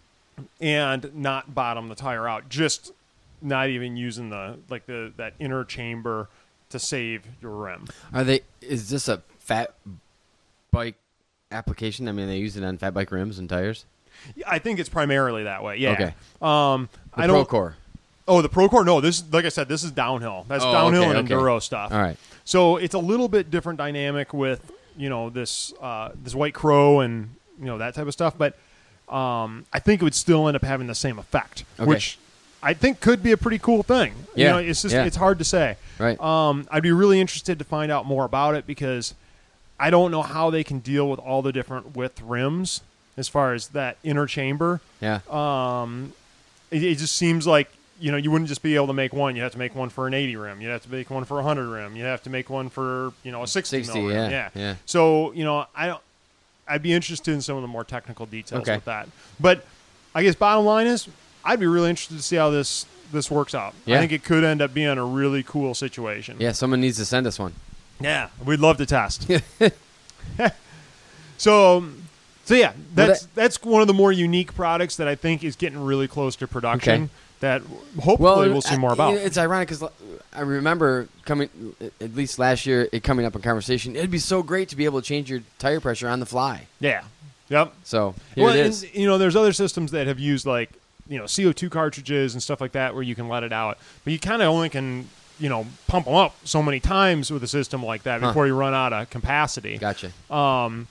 and not bottom the tire out. Just not even using the like the that inner chamber to save your rim. Are they? Is this a fat bike application? I mean, they use it on fat bike rims and tires. I think it's primarily that way. Yeah. Okay. Um, The I don't. Procore. Oh, the Procore. No, this is, like I said, this is downhill. That's Oh, downhill okay, and okay. enduro stuff. All right. So it's a little bit different dynamic with, you know, this uh, this White Crow and, you know, that type of stuff. But um, I think it would still end up having the same effect, Okay. which I think could be a pretty cool thing. You Yeah, know, it's just yeah. it's hard to say. Right. Um, I'd be really interested to find out more about it, because I don't know how they can deal with all the different width rims as far as that inner chamber. Yeah. Um, it, it just seems like, you know, you wouldn't just be able to make one. You have to make one for an eighty rim. You have to make one for a hundred rim. You have to make one for, you know, a sixty, sixty, mil rim. yeah, yeah. So, you know, I don't. I'd be interested in some of the more technical details Okay. with that. But I guess bottom line is, I'd be really interested to see how this this works out. Yeah. I think it could end up being a really cool situation. Yeah. Someone needs to send us one. Yeah, we'd love to test. so, so yeah, that's that- that's one of the more unique products that I think is getting really close to production. Okay. That hopefully Well, we'll see I- more about. It's ironic because I remember coming, at least last year, it coming up in conversation. It'd be so great to be able to change your tire pressure on the fly. Yeah. Yep. So here well, it and, is. you know, there's other systems that have used like, you know, C O two cartridges and stuff like that where you can let it out, but you kind of only can, you know, pump them up so many times with a system like that Huh. before you run out of capacity. Gotcha. Um,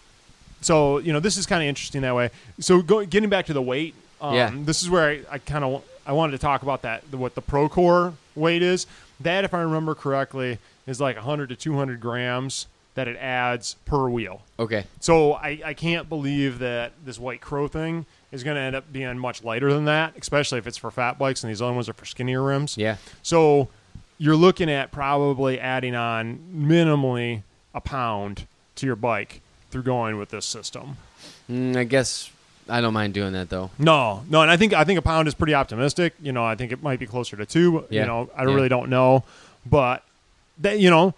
so you know, this is kind of interesting that way. So go, getting back to the weight, um, Yeah. this is where I, I kind of I wanted to talk about that. What the Procore weight is. That, if I remember correctly, is like one hundred to two hundred grams that it adds per wheel. Okay. So I, I can't believe that this White Crow thing is going to end up being much lighter than that, especially if it's for fat bikes and these other ones are for skinnier rims. Yeah. So you're looking at probably adding on minimally a pound to your bike through going with this system. Mm, I guess I don't mind doing that though. No, no, and I think I think a pound is pretty optimistic. You know, I think it might be closer to two. Yeah. You know, I Yeah. really don't know, but that, you know,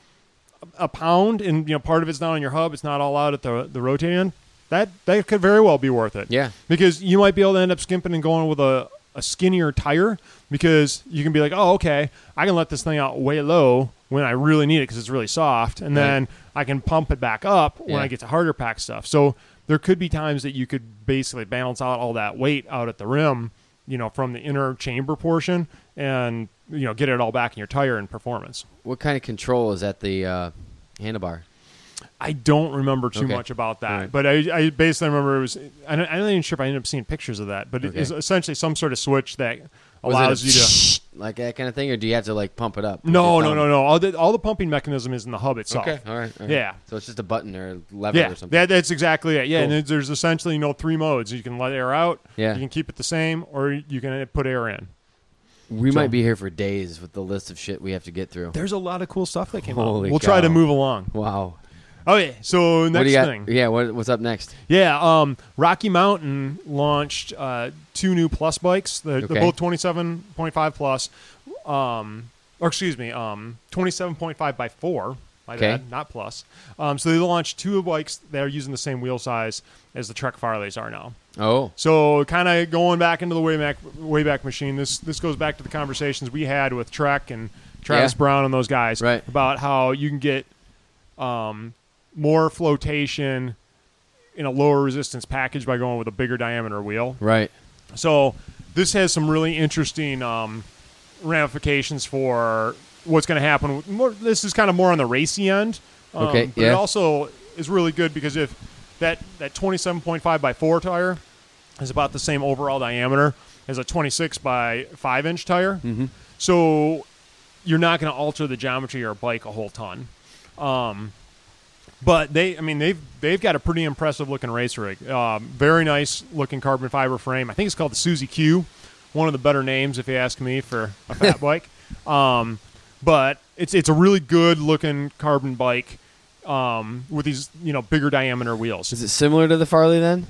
a pound, and you know, part of it's not on your hub. It's not all out at the the rotating end. That that could very well be worth it. Yeah. Because you might be able to end up skimping and going with a, a skinnier tire, because you can be like, oh, okay, I can let this thing out way low when I really need it because it's really soft, and Right. then I can pump it back up when Yeah. I get to harder pack stuff. So there could be times that you could basically balance out all that weight out at the rim, you know, from the inner chamber portion, and you know, get it all back in your tire and performance. What kind of control is at the uh, handlebar? I don't remember too Okay. much about that, All right. but I, I basically remember it was. I don't, I'm not even sure if I ended up seeing pictures of that, but Okay. it is essentially some sort of switch that Was it allows a you to. like that kind of thing, or do you have to like pump it up? with No, your no, thumb? no, no. All the all the pumping mechanism is in the hub itself. Okay. All right. all right. Yeah. So it's just a button or a lever Yeah, or something. that, that's exactly it. Yeah, Cool. and there's- there's essentially, you know, three modes. You can let air out. Yeah. You can keep it the same, or you can put air in. we So- might be here for days with the list of shit we have to get through. There's a lot of cool stuff that came out. Holy We'll try to cow. move along. Wow. Oh yeah. So what next do you got? thing. Yeah. What, what's up next? Yeah, um, Rocky Mountain launched uh, two new Plus bikes. They're, Okay. they're both twenty-seven point five Plus, um, or excuse me, um, twenty-seven point five by four. My Okay. bad, not plus. Um, so they launched two bikes that are using the same wheel size as the Trek Farleys are now. Oh. So kind of going back into the Wayback Wayback Machine, this this goes back to the conversations we had with Trek and Travis Yeah. Brown and those guys Right. about how you can get um, more flotation in a lower resistance package by going with a bigger diameter wheel. Right. So this has some really interesting um, ramifications for what's going to happen. More, this is kind of more on the racy end. Um, Okay, But yeah. it also is really good because if that, that twenty-seven point five by four tire is about the same overall diameter as a twenty-six by five inch tire. Mm-hmm. So you're not going to alter the geometry of your bike a whole ton. Um, but they, I mean, they've they've got a pretty impressive looking race rig. Um, very nice looking carbon fiber frame. I think it's called the Suzy Q, one of the better names if you ask me for a fat bike. Um, but it's it's a really good looking carbon bike um, with these you know bigger diameter wheels. Is it similar to the Farley then?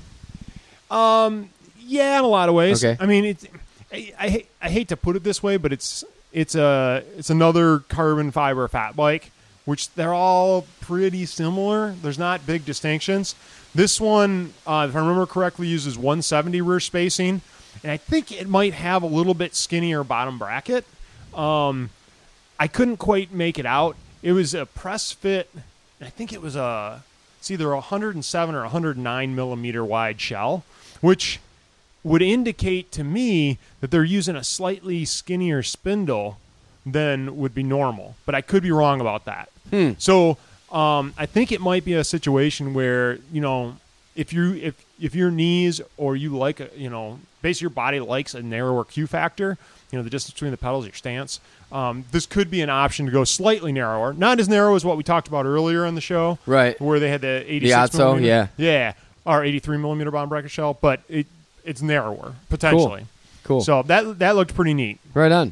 Um, yeah, in a lot of ways. Okay. I mean, it's I, I hate I hate to put it this way, but it's it's a it's another carbon fiber fat bike, which they're all pretty similar. There's not big distinctions. This one, uh, if I remember correctly, uses one seventy rear spacing, and I think it might have a little bit skinnier bottom bracket. Um, I couldn't quite make it out. It was a press fit. I think it was a it's either a one oh seven or a one oh nine millimeter wide shell, which would indicate to me that they're using a slightly skinnier spindle than would be normal. But I could be wrong about that. Hmm. So um, I think it might be a situation where, you know, if you if if your knees or you like a, you know, basically your body likes a narrower Q factor, you know, the distance between the pedals, your stance, um, this could be an option to go slightly narrower. Not as narrow as what we talked about earlier in the show. Right. Where they had the eighty-six Atso, millimeter. yeah. Yeah. Or eighty-three millimeter bottom bracket shell, but it it's narrower, potentially. Cool. So that that looked pretty neat. Right on.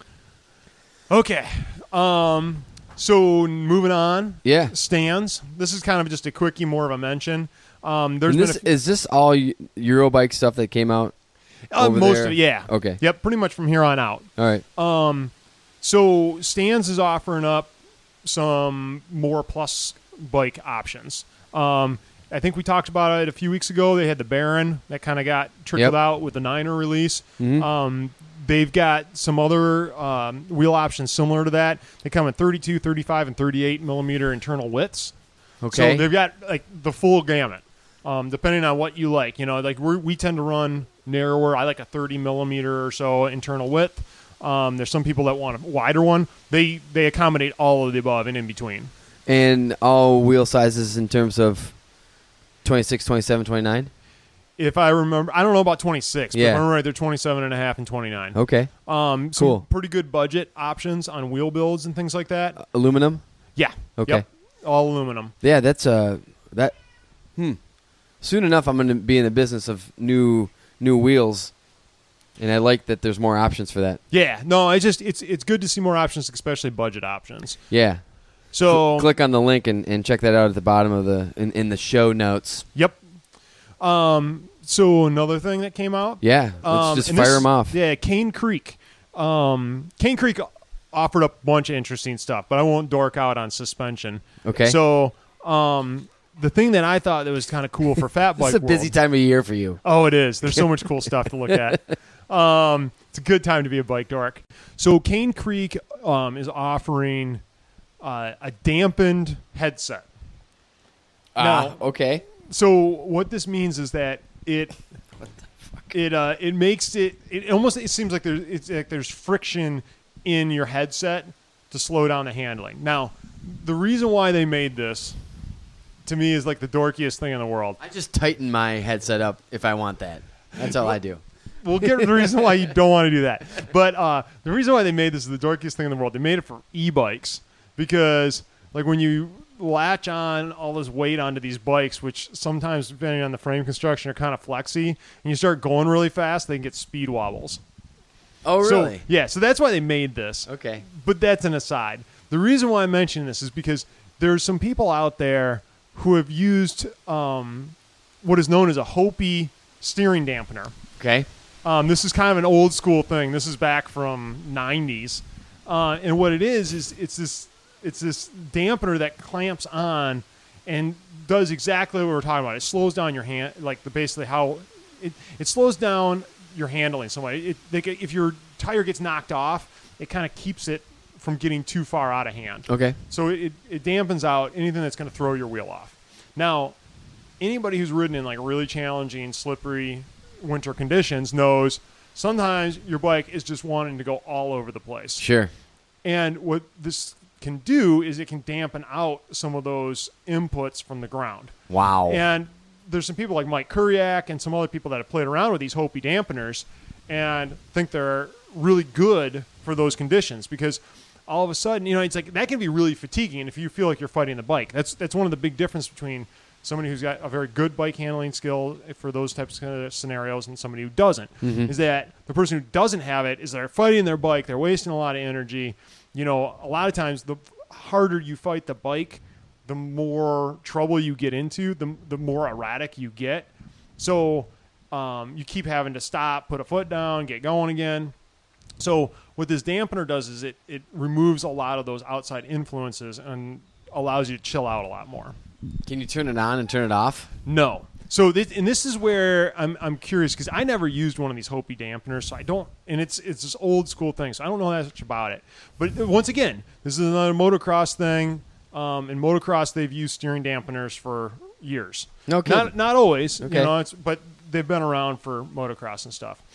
Okay. Um, so moving on. Yeah. Stands. This is kind of just a quickie, more of a mention. Um, there's And been this, a few, is this all Eu- Eurobike stuff that came out? uh, over most there? of it, yeah. Okay. Yep, pretty much from here on out. All right. Um, so Stands is offering up some more plus bike options. Um, I think we talked about it a few weeks ago. They had the Baron that kind of got trickled Yep. out with the Niner release. Mhm. Um, they've got some other um, wheel options similar to that. They come in thirty-two, thirty-five, and thirty-eight millimeter internal widths. Okay. So they've got like the full gamut, um, depending on what you like. You know, like we we tend to run narrower. I like a thirty millimeter or so internal width. Um, there's some people that want a wider one. They they accommodate all of the above and in between. And all wheel sizes in terms of twenty-six, twenty-seven, twenty-nine? If I remember, I don't know about twenty-six, but Yeah. if I remember right, they're twenty-seven and a half and twenty-nine. Okay. Um, some Cool. pretty good budget options on wheel builds and things like that. Aluminum? Yeah. Okay. Yep. All aluminum. Yeah, that's uh that hmm. Soon enough I'm going to be in the business of new new wheels. And I like that there's more options for that. Yeah. No, it's just it's it's good to see more options, especially budget options. Yeah. So Click on the link and, and check that out at the bottom of the in, in the show notes. Yep. Um. So another thing that came out. Yeah, let's Um, just and fire this- them off. Yeah, Cane Creek. Um, Cane Creek offered up a bunch of interesting stuff, but I won't dork out on suspension. Okay. So, um, the thing that I thought that was kind of cool for Fat Bike It's a busy World- time of year for you. Oh, it is. There's so much cool stuff to look at. Um, it's a good time to be a bike dork. So Cane Creek um, is offering uh, a dampened headset. Ah, Now- okay. So what this means is that it it uh, it makes it it almost it seems like there's it's like there's friction in your headset to slow down the handling. Now, the reason why they made this to me is like the dorkiest thing in the world. I just tighten my headset up if I want that. That's all I do. We'll get to the reason why you don't want to do that. But uh, the reason why they made this is the dorkiest thing in the world. They made it for e-bikes because, like, when you latch on all this weight onto these bikes, which sometimes, depending on the frame construction, are kind of flexy, and you start going really fast, they can get speed wobbles. Oh, really? So, yeah, so that's why they made this. Okay. But that's an aside. The reason why I'm mentioning this is because there's some people out there who have used um, what is known as a Hopi steering dampener. Okay. Um, this is kind of an old school thing. This is back from nineties. Uh, and what it is, is it's this it's this dampener that clamps on and does exactly what we're talking about. It slows down your hand, like the basically how it, it slows down your handling somewhat. It, it, if your tire gets knocked off, it kind of keeps it from getting too far out of hand. Okay. So it, it dampens out anything that's going to throw your wheel off. Now, anybody who's ridden in like really challenging, slippery winter conditions knows sometimes your bike is just wanting to go all over the place. Sure. And what this can do is it can dampen out some of those inputs from the ground. Wow. And there's some people like Mike Kuriak and some other people that have played around with these Hopi dampeners and think they're really good for those conditions because all of a sudden, you know, it's like that can be really fatiguing if you feel like you're fighting the bike. That's that's one of the big differences between somebody who's got a very good bike handling skill for those types of scenarios and somebody who doesn't. Mm-hmm. Is that the person who doesn't have it is they're fighting their bike, they're wasting a lot of energy. You know, a lot of times the harder you fight the bike, the more trouble you get into, the the more erratic you get. So um, you keep having to stop, put a foot down, get going again. So what this dampener does is it, it removes a lot of those outside influences and allows you to chill out a lot more. Can you turn it on and turn it off? No. So this, and this is where I'm I'm curious because I never used one of these Hopi dampeners, so I don't. And it's it's this old school thing, so I don't know that much about it. But once again, this is another motocross thing. Um, in motocross, they've used steering dampeners for years. Okay. Not not always, Okay. you know. It's but they've been around for motocross and stuff.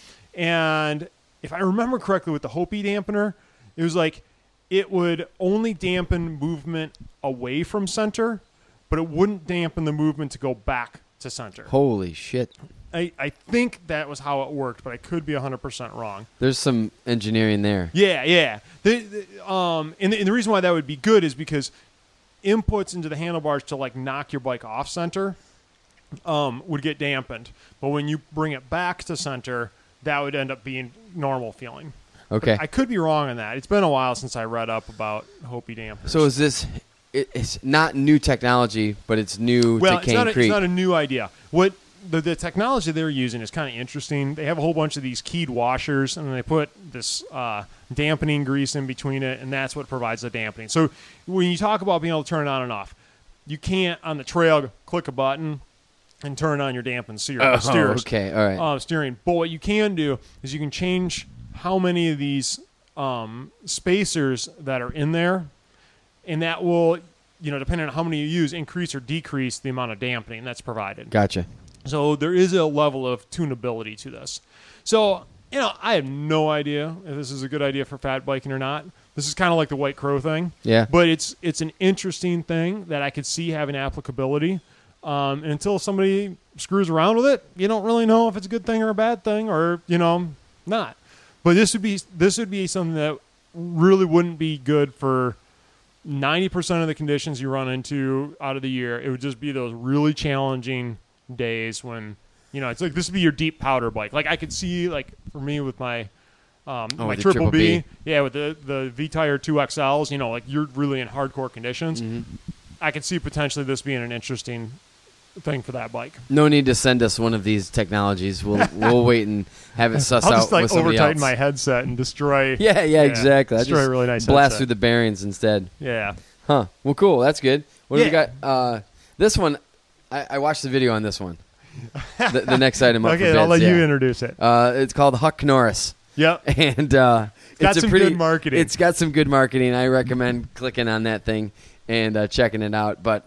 And if I remember correctly, with the Hopi dampener, it was like it would only dampen movement away from center, but it wouldn't dampen the movement to go back to center. Holy shit. I, I think that was how it worked, but I could be one hundred percent wrong. There's some engineering there. Yeah, yeah. The, the, um, and, the, and the reason why that would be good is because inputs into the handlebars to like knock your bike off center um, would get dampened. But when you bring it back to center, that would end up being normal feeling. Okay. But I could be wrong on that. It's been a while since I read up about Hopi dampers. So is this, it, it's not new technology, but it's new well, to it's Cane not, a, Creek. it's not a new idea. What the, the technology they're using is kind of interesting. They have a whole bunch of these keyed washers, and they put this uh, dampening grease in between it, and that's what provides the dampening. So when you talk about being able to turn it on and off, you can't, on the trail, click a button and turn on your dampened steer, Oh, steers. okay, all right. Uh, steering. But what you can do is you can change how many of these um, spacers that are in there, and that will, you know, depending on how many you use, increase or decrease the amount of dampening that's provided. Gotcha. So there is a level of tunability to this. So, you know, I have no idea if this is a good idea for fat biking or not. This is kind of like the White Crow thing. Yeah. But it's it's an interesting thing that I could see having applicability. Um, and until somebody screws around with it, you don't really know if it's a good thing or a bad thing, or, you know, not. But this would be this would be something that really wouldn't be good for ninety percent of the conditions you run into out of the year. It would just be those really challenging days when, you know, it's like this would be your deep powder bike. Like I could see, like for me with my um, Oh, my with the triple Triple B, B. yeah, with the the V Tire two X Ls, you know, like you're really in hardcore conditions. Mm-hmm. I could see potentially this being an interesting thing for that bike. No need to send us one of these technologies. We'll we'll wait and have it suss I'll out just like with over somebody tighten else. my headset and destroy. Yeah, yeah, exactly. I Destroy just a really nice blast headset. through the bearings instead. Yeah. Huh. Well, cool. That's good. What do we Yeah. got? Uh, this one, I, I watched the video on this one. the, the next item up Okay, for I'll bids, let you yeah. introduce it. Uh, it's called Huck Norris. Yep. And uh, got it's a some pretty, good marketing. It's got some good marketing. I recommend clicking on that thing and uh, checking it out. But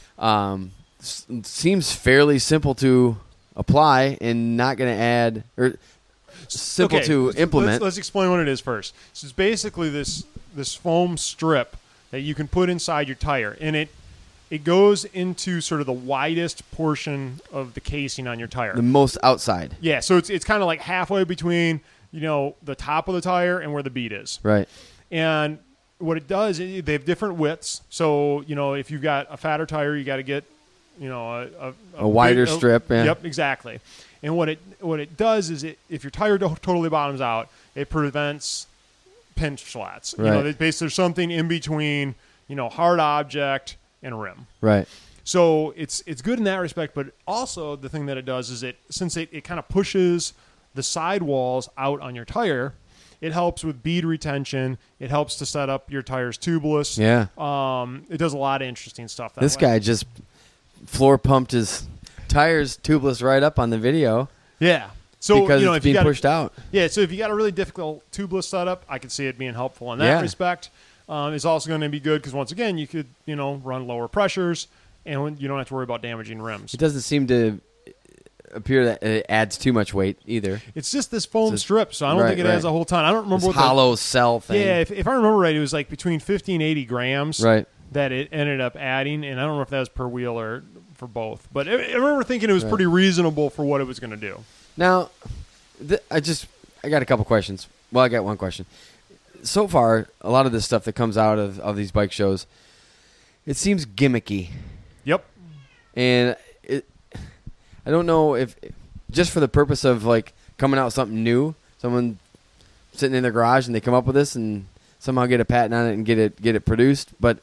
um, s- seems fairly simple to apply and not going to add or simple Okay, to let's- implement. Let's, let's explain what it is first. So it's basically this this foam strip that you can put inside your tire, and it it goes into sort of the widest portion of the casing on your tire. the most outside, Yeah, so it's it's kind of like halfway between, you know, the top of the tire and where the bead is. right? And what it does, it, they have different widths. So, you know, if you've got a fatter tire, you got to get, you know, a, a, A wider big- strip, yeah. Yep, exactly. And what it what it does is, it if your tire do- totally bottoms out, it prevents pinch flats. You know, Right. they- basically there's something in between, you know, hard object and rim. Right. So it's it's good in that respect, but also the thing that it does is it since it, it kind of pushes the sidewalls out on your tire, It helps with bead retention. It helps to set up your tires tubeless. Yeah. Um, it does a lot of interesting stuff. That This way. guy just floor pumped his tires tubeless right up on the video Yeah. So because you know, it's if you being got pushed out. Yeah, so if you got a really difficult tubeless setup, I could see it being helpful in that Yeah. respect. Um, it's also going to be good because once again, you could you know run lower pressures, and when, you don't have to worry about damaging rims. It doesn't seem to appear that it adds too much weight either. It's just this foam It's just- strip, so I don't right, think it right. adds a whole ton. I don't remember This what hollow cell the, thing. Yeah, if, if I remember right, it was like between fifty and eighty grams Right. that it ended up adding, and I don't know if that was per wheel or for both. But I, I remember thinking it was Right. pretty reasonable for what it was going to do. Now, th- I just I got a couple questions. Well, I got one question. So far, a lot of this stuff that comes out of, of these bike shows, it seems gimmicky, Yep. and it. I don't know if just for the purpose of like coming out with something new, someone sitting in their garage and they come up with this and somehow get a patent on it and get it get it produced. But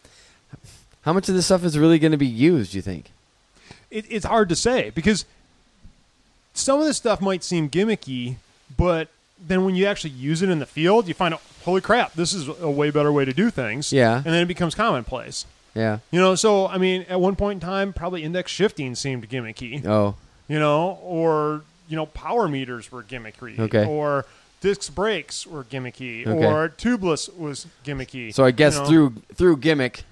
how much of this stuff is really going to be used? Do you think? It, it's hard to say because some of this stuff might seem gimmicky, but then when you actually use it in the field, you find out, holy crap, this is a way better way to do things. Yeah. And then it becomes commonplace. Yeah. You know, so, I mean, at one point in time, probably index shifting seemed gimmicky, Oh. you know, or, you know, power meters were gimmicky. Okay. Or disc brakes were gimmicky. Okay. Or tubeless was gimmicky. So I guess you know? through through gimmick,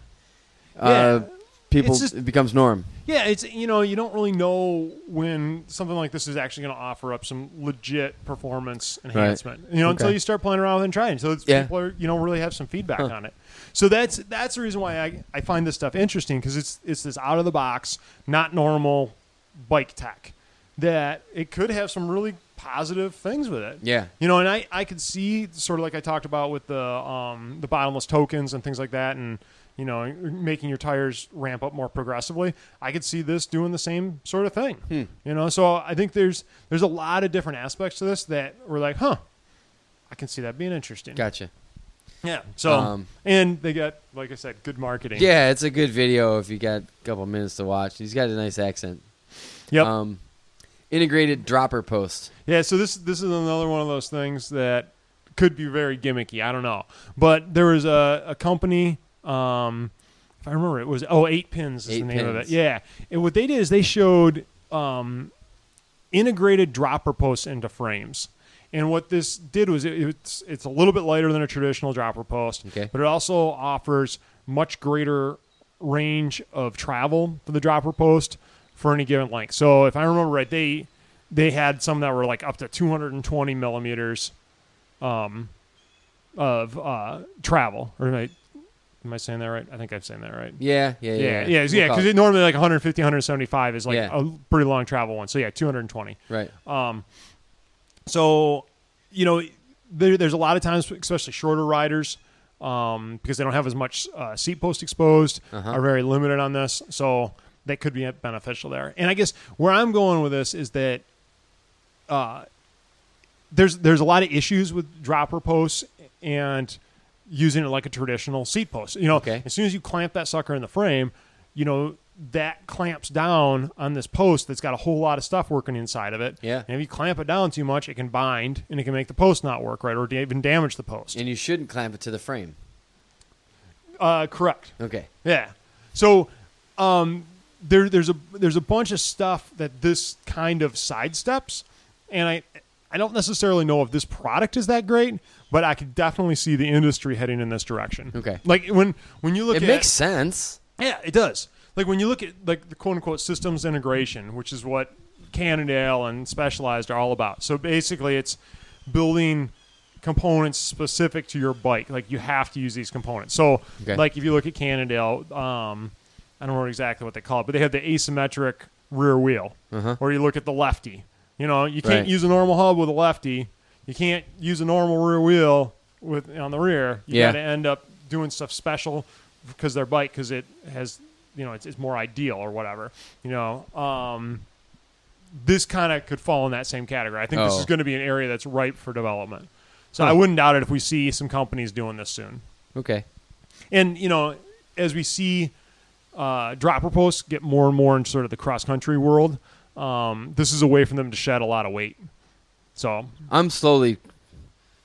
uh, Yeah. people It's just- it becomes norm. Yeah, it's you know you don't really know when something like this is actually going to offer up some legit performance enhancement. You know, until Okay. you start playing around with it and trying. So it's, Yeah. people are you know really have some feedback Huh. on it. So that's that's the reason why I, I find this stuff interesting because it's it's this out of the box, not normal bike tech that it could have some really positive things with it. Yeah. You know, and I, I could see sort of like I talked about with the um, the bottomless tokens and things like that, and you know, making your tires ramp up more progressively. I could see this doing the same sort of thing. Hmm. You know, so I think there's there's a lot of different aspects to this that we're like, huh, I can see that being interesting. Gotcha. Yeah. So Um, and they got, like I said, good marketing. Yeah, it's a good video if you got a couple minutes to watch. He's got a nice accent. Yep. Um, integrated dropper post. Yeah, so this this is another one of those things that could be very gimmicky. I don't know, but there was a, a company. Um, if I remember, it was oh eight pins is Eight the name of it. Pins. Yeah, and what they did is they showed um, integrated dropper posts into frames. And what this did was it, it's it's a little bit lighter than a traditional dropper post, Okay. but it also offers much greater range of travel for the dropper post for any given length. So if I remember right, they they had some that were like up to two hundred twenty millimeters um, of uh, travel. Or am I, am I saying that right? I think I'm saying that right. Yeah, yeah, yeah. Yeah, yeah, We'll yeah. call Because it- normally like one fifty, one seventy-five is like Yeah. a pretty long travel one. So yeah, two hundred twenty. right. Um, so, you know, there, there's a lot of times, especially shorter riders, um, because they don't have as much uh, seat post exposed, Uh-huh. are very limited on this. So that could be beneficial there. And I guess where I'm going with this is that uh, there's there's a lot of issues with dropper posts and using it like a traditional seat post. You know, Okay. as soon as you clamp that sucker in the frame, you know, that clamps down on this post that's got a whole lot of stuff working inside of it. Yeah. And if you clamp it down too much, it can bind and it can make the post not work right or even damage the post. And you shouldn't clamp it to the frame. Uh, correct. Okay. Yeah. So um, there, there's a there's a bunch of stuff that this kind of sidesteps, and I I don't necessarily know if this product is that great, but I could definitely see the industry heading in this direction. Okay. Like when when you look It at makes sense. yeah, it does. Like when you look at like the quote unquote systems integration, which is what Cannondale and Specialized are all about. So basically, it's building components specific to your bike. Like you have to use these components. So Okay. like if you look at Cannondale, um, I don't know exactly what they call it, but they have the asymmetric rear wheel. Uh-huh. Or you look at the lefty. You know, you can't Right. use a normal hub with a lefty. You can't use a normal rear wheel with on the rear. You Yeah. got to end up doing stuff special because their bike because it has you know it's, it's more ideal or whatever. You know, um, this kind of could fall in that same category. I think this Oh. is going to be an area that's ripe for development. So Huh. I wouldn't doubt it if we see some companies doing this soon. Okay. And you know, as we see uh, dropper posts get more and more into sort of the cross country world, um, this is a way for them to shed a lot of weight. So I'm slowly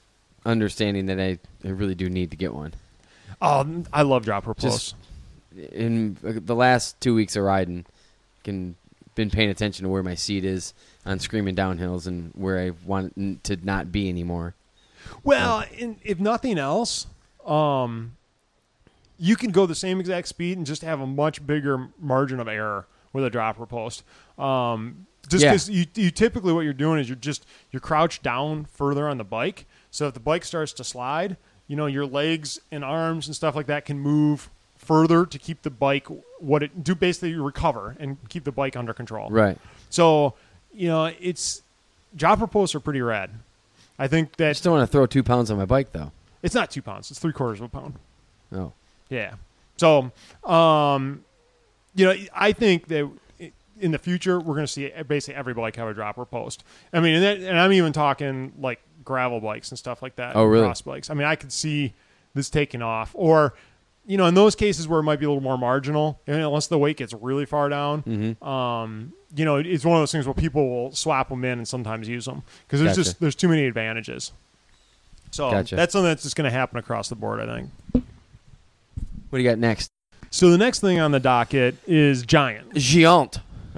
understanding that I, I really do need to get one. Oh, I love dropper posts. Just in the last two weeks of riding, can been paying attention to where my seat is on screaming downhills and where I want n- to not be anymore. Well, in, if nothing else, um, you can go the same exact speed and just have a much bigger margin of error with a dropper post. Um, just Yeah. because you, you typically what you're doing is you're just you're crouched down further on the bike. So if the bike starts to slide, you know your legs and arms and stuff like that can move further to keep the bike what it do basically recover and keep the bike under control. Right. So you know it's dropper posts are pretty rad. I think I that just don't want to throw two pounds on my bike, though. it's not two pounds; it's three quarters of a pound. Oh. Yeah. So, um, you know, I think that in the future we're going to see basically every bike have a dropper post. I mean, and, that, and I'm even talking like gravel bikes and stuff like that. Oh, really? Cross bikes. I mean, I could see this taking off. Or, you know, in those cases where it might be a little more marginal, and unless the weight gets really far down, Mm-hmm. um, you know, it's one of those things where people will swap them in and sometimes use them because there's Gotcha. just there's too many advantages. So Gotcha. that's something that's just going to happen across the board, I think. What do you got next? So the next thing on the docket is Giant. Giant.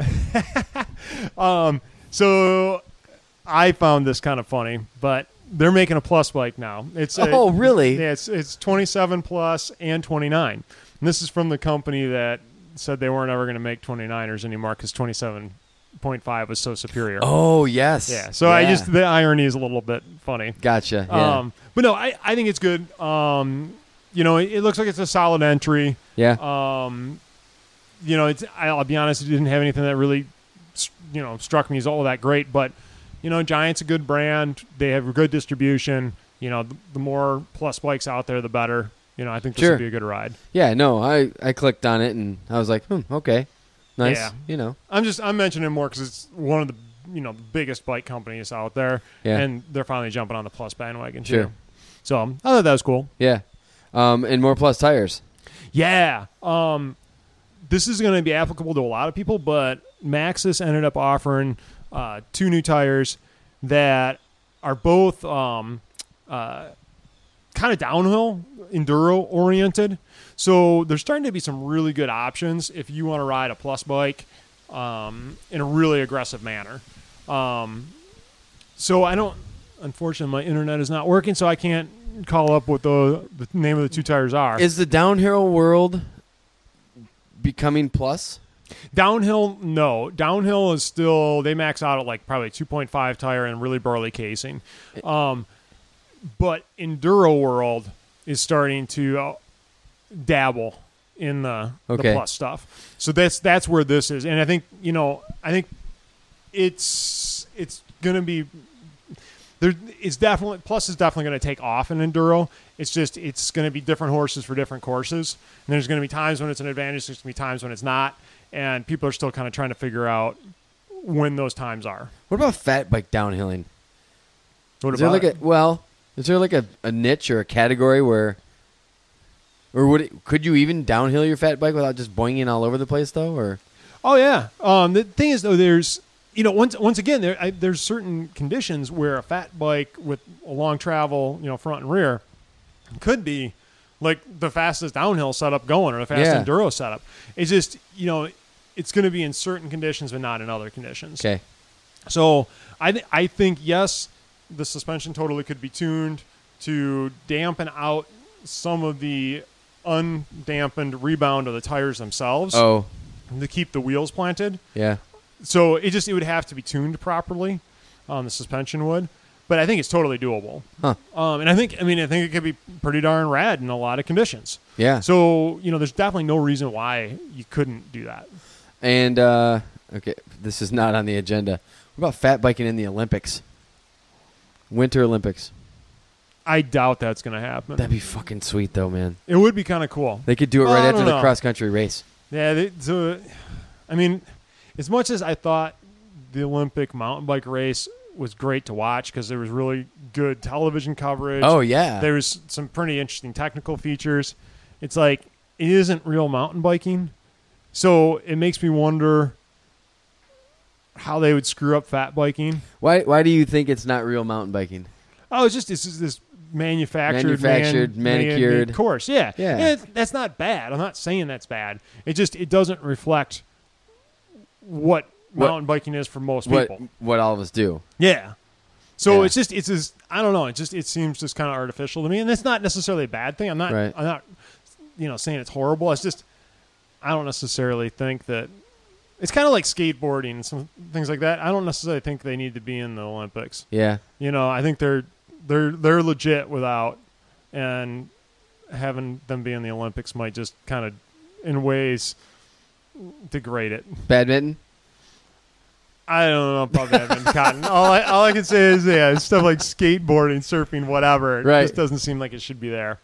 Um, so I found this kind of funny, but they're making a plus bike now. It's a- Oh, really? Yeah, it's it's twenty-seven plus and twenty-nine. And this is from the company that said they weren't ever going to make twenty-niners anymore because twenty-seven point five was so superior. Oh, yes. Yeah. So I just the irony is a little bit funny. Gotcha. Yeah. Um, but no, I, I think it's good. Um, you know, it, it looks like it's a solid entry. yeah. Um, you know, it's, I'll be honest, it didn't have anything that really, you know, struck me as all that great. But, you know, Giant's a good brand. They have a good distribution. You know, the, the more plus bikes out there, the better. You know, I think this Sure. would be a good ride. yeah, no, I, I clicked on it and I was like, hmm, okay. Nice. Yeah. You know. I'm just I'm mentioning it more because it's one of the you know the biggest bike companies out there, Yeah. and they're finally jumping on the plus bandwagon Sure. too. So um, I thought that was cool. Yeah. Um, and more plus tires. Yeah. Um, this is going to be applicable to a lot of people, but Maxxis ended up offering uh, two new tires that are both um, uh, kind of downhill, enduro oriented. So there's starting to be some really good options if you want to ride a plus bike um, in a really aggressive manner. Um, so I don't, unfortunately, my internet is not working, so I can't call up what the, the name of the two tires are. Is the downhill world becoming plus? Downhill, no. Downhill is still, they max out at like probably two point five tire and really burly casing. Um, but Enduro World is starting to uh, dabble in the, Okay. the plus stuff. So that's that's where this is. And I think, you know, I think it's it's going to be there. It's definitely plus is definitely going to take off in enduro. It's just it's going to be different horses for different courses. And there's going to be times when it's an advantage. There's going to be times when it's not. And people are still kind of trying to figure out when those times are. What about fat bike downhilling? What Is there about like a well? Is there like a, a niche or a category where, or would it, could you even downhill your fat bike without just boinging all over the place though? Or Oh yeah. Um, the thing is though, there's you know once once again there I, there's certain conditions where a fat bike with a long travel, you know, front and rear, could be like the fastest downhill setup going or the fastest Yeah. enduro setup. It's just you know it's going to be in certain conditions but not in other conditions. okay, So I th- I think yes, the suspension totally could be tuned to dampen out some of the undampened rebound of the tires themselves oh to keep the wheels planted. yeah, So it just it would have to be tuned properly on the suspension would, but I think it's totally doable. Huh. Um, and I think I mean I think it could be pretty darn rad in a lot of conditions. yeah. So you know there's definitely no reason why you couldn't do that. And uh, okay, this is not on the agenda. What about fat biking in the Olympics? Winter Olympics. I doubt that's going to happen. That'd be fucking sweet though, man. It would be kind of cool. They could do it Well, right I after don't the know. cross country race. Yeah, they, so I mean, as much as I thought the Olympic mountain bike race was great to watch because there was really good television coverage. Oh yeah, There was some pretty interesting technical features. It's like it isn't real mountain biking, so it makes me wonder how they would screw up fat biking. why? Why do you think it's not real mountain biking? Oh, it's just it's just this manufactured, Manufactured, man, manicured. man-made course. Yeah, Yeah. And it, that's not bad. I'm not saying that's bad. It just it doesn't reflect what, What- mountain biking is for most what people. what all of us do. Yeah. So Yeah. it's just it's just I don't know. It just it seems just kind of artificial to me, and that's not necessarily a bad thing. I'm not Right. I'm not you know saying it's horrible. It's just I don't necessarily think that it's kind of like skateboarding and some things like that. I don't necessarily think they need to be in the Olympics. Yeah. You know, I think they're they're they're legit without, and having them be in the Olympics might just kind of in ways degrade it. Badminton. I don't know about badminton, Cotton. All I all I can say is yeah, stuff like skateboarding, surfing, whatever. It Right. just doesn't seem like it should be there.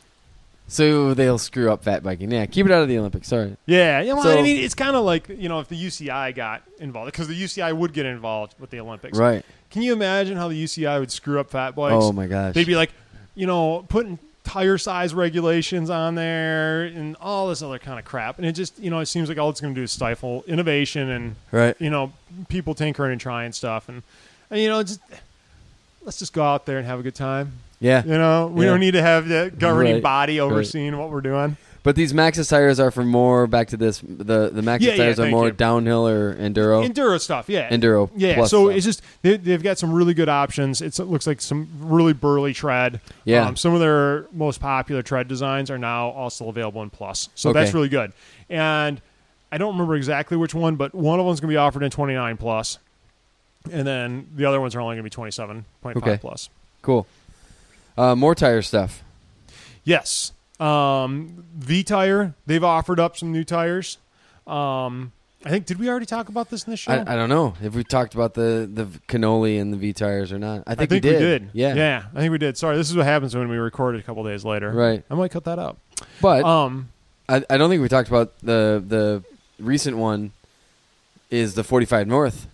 So they'll screw up fat biking. Yeah, keep it out of the Olympics. Sorry. Yeah, yeah. Well, So- I mean, it's kind of like you know, if the U C I got involved, because the U C I would get involved with the Olympics. Right. Can you imagine how the U C I would screw up fat bikes? Oh my gosh. They'd be like, you know, putting tire size regulations on there and all this other kind of crap, and it just you know, it seems like all it's going to do is stifle innovation and Right. you know, people tinkering and trying stuff, and, and you know, just let's just go out there and have a good time. Yeah. You know, we Yeah. don't need to have the governing Right. body overseeing what we're doing. But these Maxxis tires are for more back to this. The the Maxxis Yeah, yeah, tires are thank more you. downhill or enduro. Enduro stuff, yeah. Enduro. Yeah, plus so stuff. it's just they, they've got some really good options. It's, it looks like some really burly tread. Yeah. Um, some of their most popular tread designs are now also available in Plus, so Okay. that's really good. And I don't remember exactly which one, but one of them's going to be offered in twenty-nine Plus, and then the other ones are only going to be twenty-seven point five Okay. Plus. Cool. Uh, more tire stuff. Yes. Um, V-Tire, they've offered up some new tires. Um, I think, did we already talk about this in this show? I, I don't know if we talked about the the cannoli and the V tires or not. I think, I think we, we did. did. Yeah. Yeah, I think we did. Sorry, this is what happens when we record it a couple days later. Right. I might cut that out. But Um, I, I don't think we talked about the the recent one. Is the forty-five North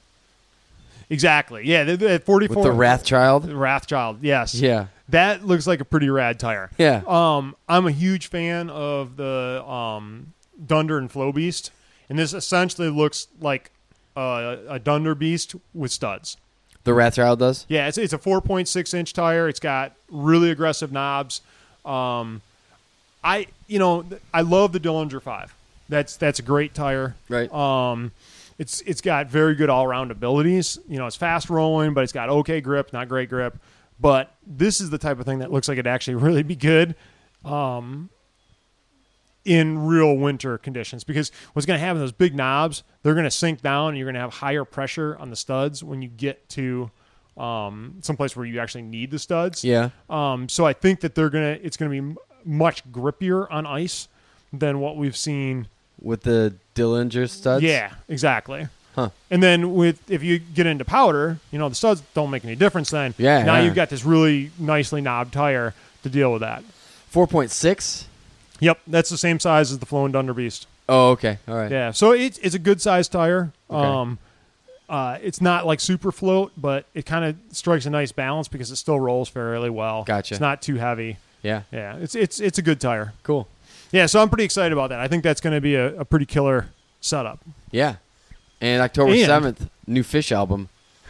exactly. Yeah, the, the forty-four. with the Wrathchild? Wrathchild, yes. Yeah. That looks like a pretty rad tire. Yeah. Um, I'm a huge fan of the um, Dunder and Flow Beast, and this essentially looks like uh, a Dunder Beast with studs. The Wrathchild does. Yeah, it's it's a four point six inch tire. It's got really aggressive knobs. Um, I you know I love the Dillinger five. That's that's a great tire. Right. Um, it's it's got very good all around abilities. You know, it's fast rolling, but it's got okay grip, not great grip. But this is the type of thing that looks like it'd actually really be good um, in real winter conditions. Because what's going to happen, those big knobs, they're going to sink down, and you're going to have higher pressure on the studs when you get to um, someplace where you actually need the studs. Yeah. Um, so I think that they're gonna it's going to be m- much grippier on ice than what we've seen. With the Dillinger studs. Yeah, exactly. Huh. And then with if you get into powder, you know, the studs don't make any difference then. Yeah, Now yeah. you've got this really nicely knobbed tire to deal with that. Four point six. Yep, that's the same size as the Flow and Dunder Beast. Oh, okay. All right. Yeah, so it's it's a good sized tire. Okay. Um, uh, it's not like super float, but it kind of strikes a nice balance because it still rolls fairly well. Gotcha. It's not too heavy. Yeah. Yeah, it's it's it's a good tire. Cool. Yeah, so I'm pretty excited about that. I think that's going to be a, a pretty killer setup. Yeah. And October And- seventh, new Fish album.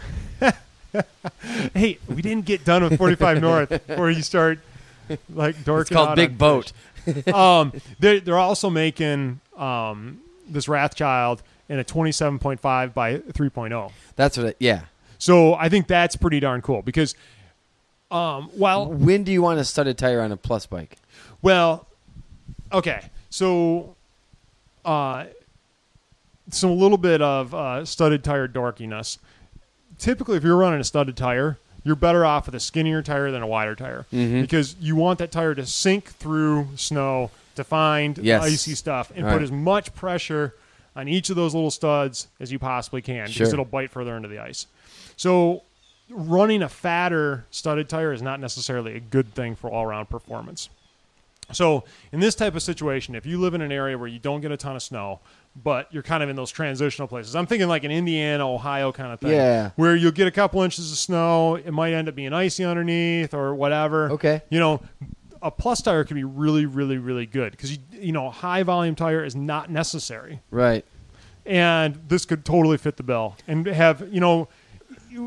Hey, we didn't get done with forty-five North before you start like dorking It's called out Big on Boat. Fish. um, they're, they're also making um, this Wrathchild in a twenty-seven point five by three point oh. That's what. It, yeah. So I think that's pretty darn cool because, um, while When do you want a studded tire on a plus bike? well, okay, so uh, some little bit of uh, studded tire dorkiness. Typically, if you're running a studded tire, you're better off with a skinnier tire than a wider tire Mhm. because you want that tire to sink through snow to find Yes. icy stuff and Right. put as much pressure on each of those little studs as you possibly can Sure. because it'll bite further into the ice. So running a fatter studded tire is not necessarily a good thing for all-around performance. So in this type of situation, if you live in an area where you don't get a ton of snow, but you're kind of in those transitional places, I'm thinking like an Indiana, Ohio kind of thing, Yeah. where you'll get a couple inches of snow, it might end up being icy underneath or whatever. Okay. You know, a plus tire can be really, really, really good because, you, you know, high volume tire is not necessary. Right. And this could totally fit the bill and have, you know, you,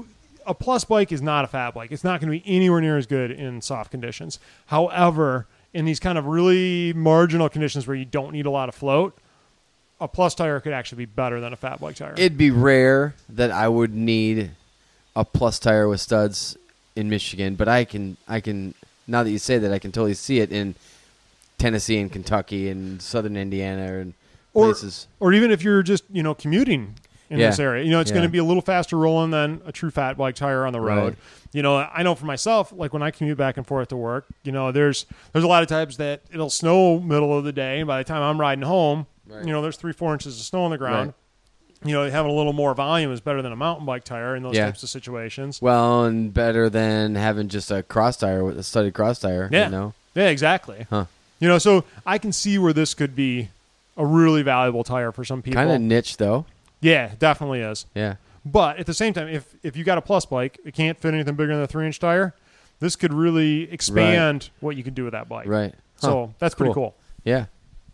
a plus bike is not a fat bike. It's not going to be anywhere near as good in soft conditions. However, in these kind of really marginal conditions where you don't need a lot of float, a plus tire could actually be better than a fat bike tire. It'd be rare that I would need a plus tire with studs in Michigan, but I can, I can. Now that you say that, I can totally see it in Tennessee and Kentucky and Southern Indiana and or, places. Or even if you're just, you know, commuting in Yeah. this area, you know, it's Yeah. going to be a little faster rolling than a true fat bike tire on the road. Right. You know, I know for myself, like when I commute back and forth to work, you know, there's there's a lot of times that it'll snow middle of the day, and by the time I'm riding home, Right. you know, there's three, four inches of snow on the ground. You know, having a little more volume is better than a mountain bike tire in those Yeah. types of situations. Well, and better than having just a cross tire with a studded cross tire. Yeah. You know? Yeah, exactly. Huh. You know, so I can see where this could be a really valuable tire for some people. Kind of niche though. Yeah, definitely is. Yeah. But at the same time, if if you got a plus bike, it can't fit anything bigger than a three inch tire. This could really expand what you can do with that bike. Right. Huh. So that's pretty Cool. cool. Yeah.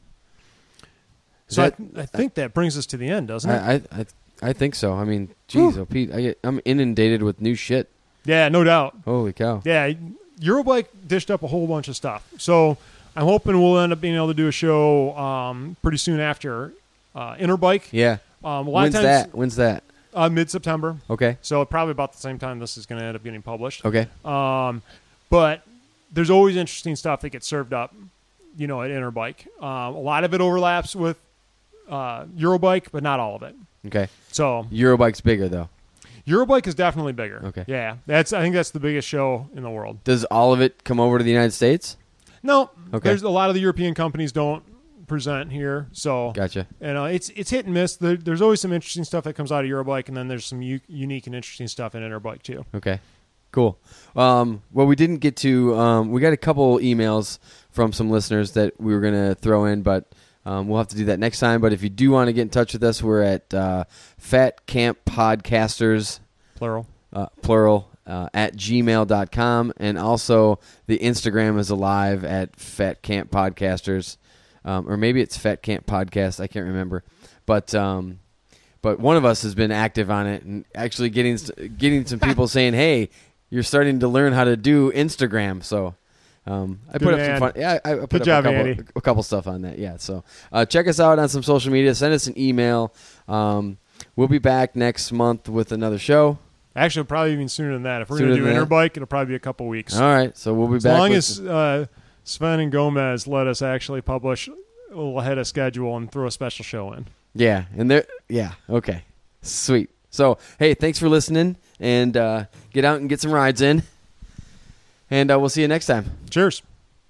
Is So that- I, I think that brings us to the end, doesn't it? I, I I I think so. I mean, geez, oh Pete, I get, I'm inundated with new shit. yeah, no doubt. Holy cow! Yeah, Eurobike dished up a whole bunch of stuff. So I'm hoping we'll end up being able to do a show um, pretty soon after uh, Interbike. Yeah. Um, a lot When's of times, that? When's that? Uh, mid-September. Okay. So probably about the same time this is going to end up getting published. Okay. Um, but there's always interesting stuff that gets served up, you know, at Interbike. Um, a lot of it overlaps with uh, Eurobike, but not all of it. Okay. So Eurobike's bigger though. Eurobike is definitely bigger. Okay. Yeah, that's I think that's the biggest show in the world. Does all of it come over to the United States? No, Okay. there's a lot of the European companies don't present here, so Gotcha. you know it's it's hit and miss. There, there's always some interesting stuff that comes out of Eurobike, and then there's some u- unique and interesting stuff in Interbike too. Okay. Cool. Um, well, we didn't get to. Um, we got a couple emails from some listeners that we were going to throw in, but um, we'll have to do that next time. But if you do want to get in touch with us, we're at uh, Fat Camp Podcasters, Plural. uh, plural, uh, at gmail dot com. And also the Instagram is alive at Fat Camp Podcasters. Um, or maybe it's Fat Camp Podcast. I can't remember. But um, but one of us has been active on it and actually getting getting some people saying, hey, you're starting to learn how to do Instagram. So um, I Good put up man. some fun. Yeah, I, I put Good up job, a, couple, Andy. a couple stuff on that. Yeah. So uh, check us out on some social media. Send us an email. Um, we'll be back next month with another show. Actually, probably even sooner than that. If we're Sooner going to do than that? Interbike, it'll probably be a couple weeks. All right. So we'll be as back. long with as uh, Sven and Gomez let us actually publish a little ahead of schedule and throw a special show in. Yeah, and there. Yeah, okay, sweet. So, hey, thanks for listening, and uh, get out and get some rides in, and uh, we'll see you next time. Cheers.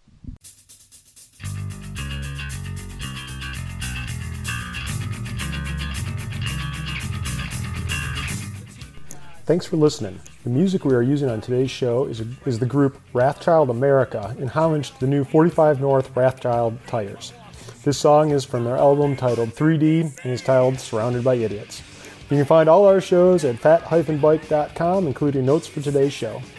Thanks for listening. The music we are using on today's show is, is the group Wrathchild America in homage to the new forty-five North Wrathchild tires. This song is from their album titled three D and is titled Surrounded by Idiots. You can find all our shows at fat dash bike dot com, including notes for today's show.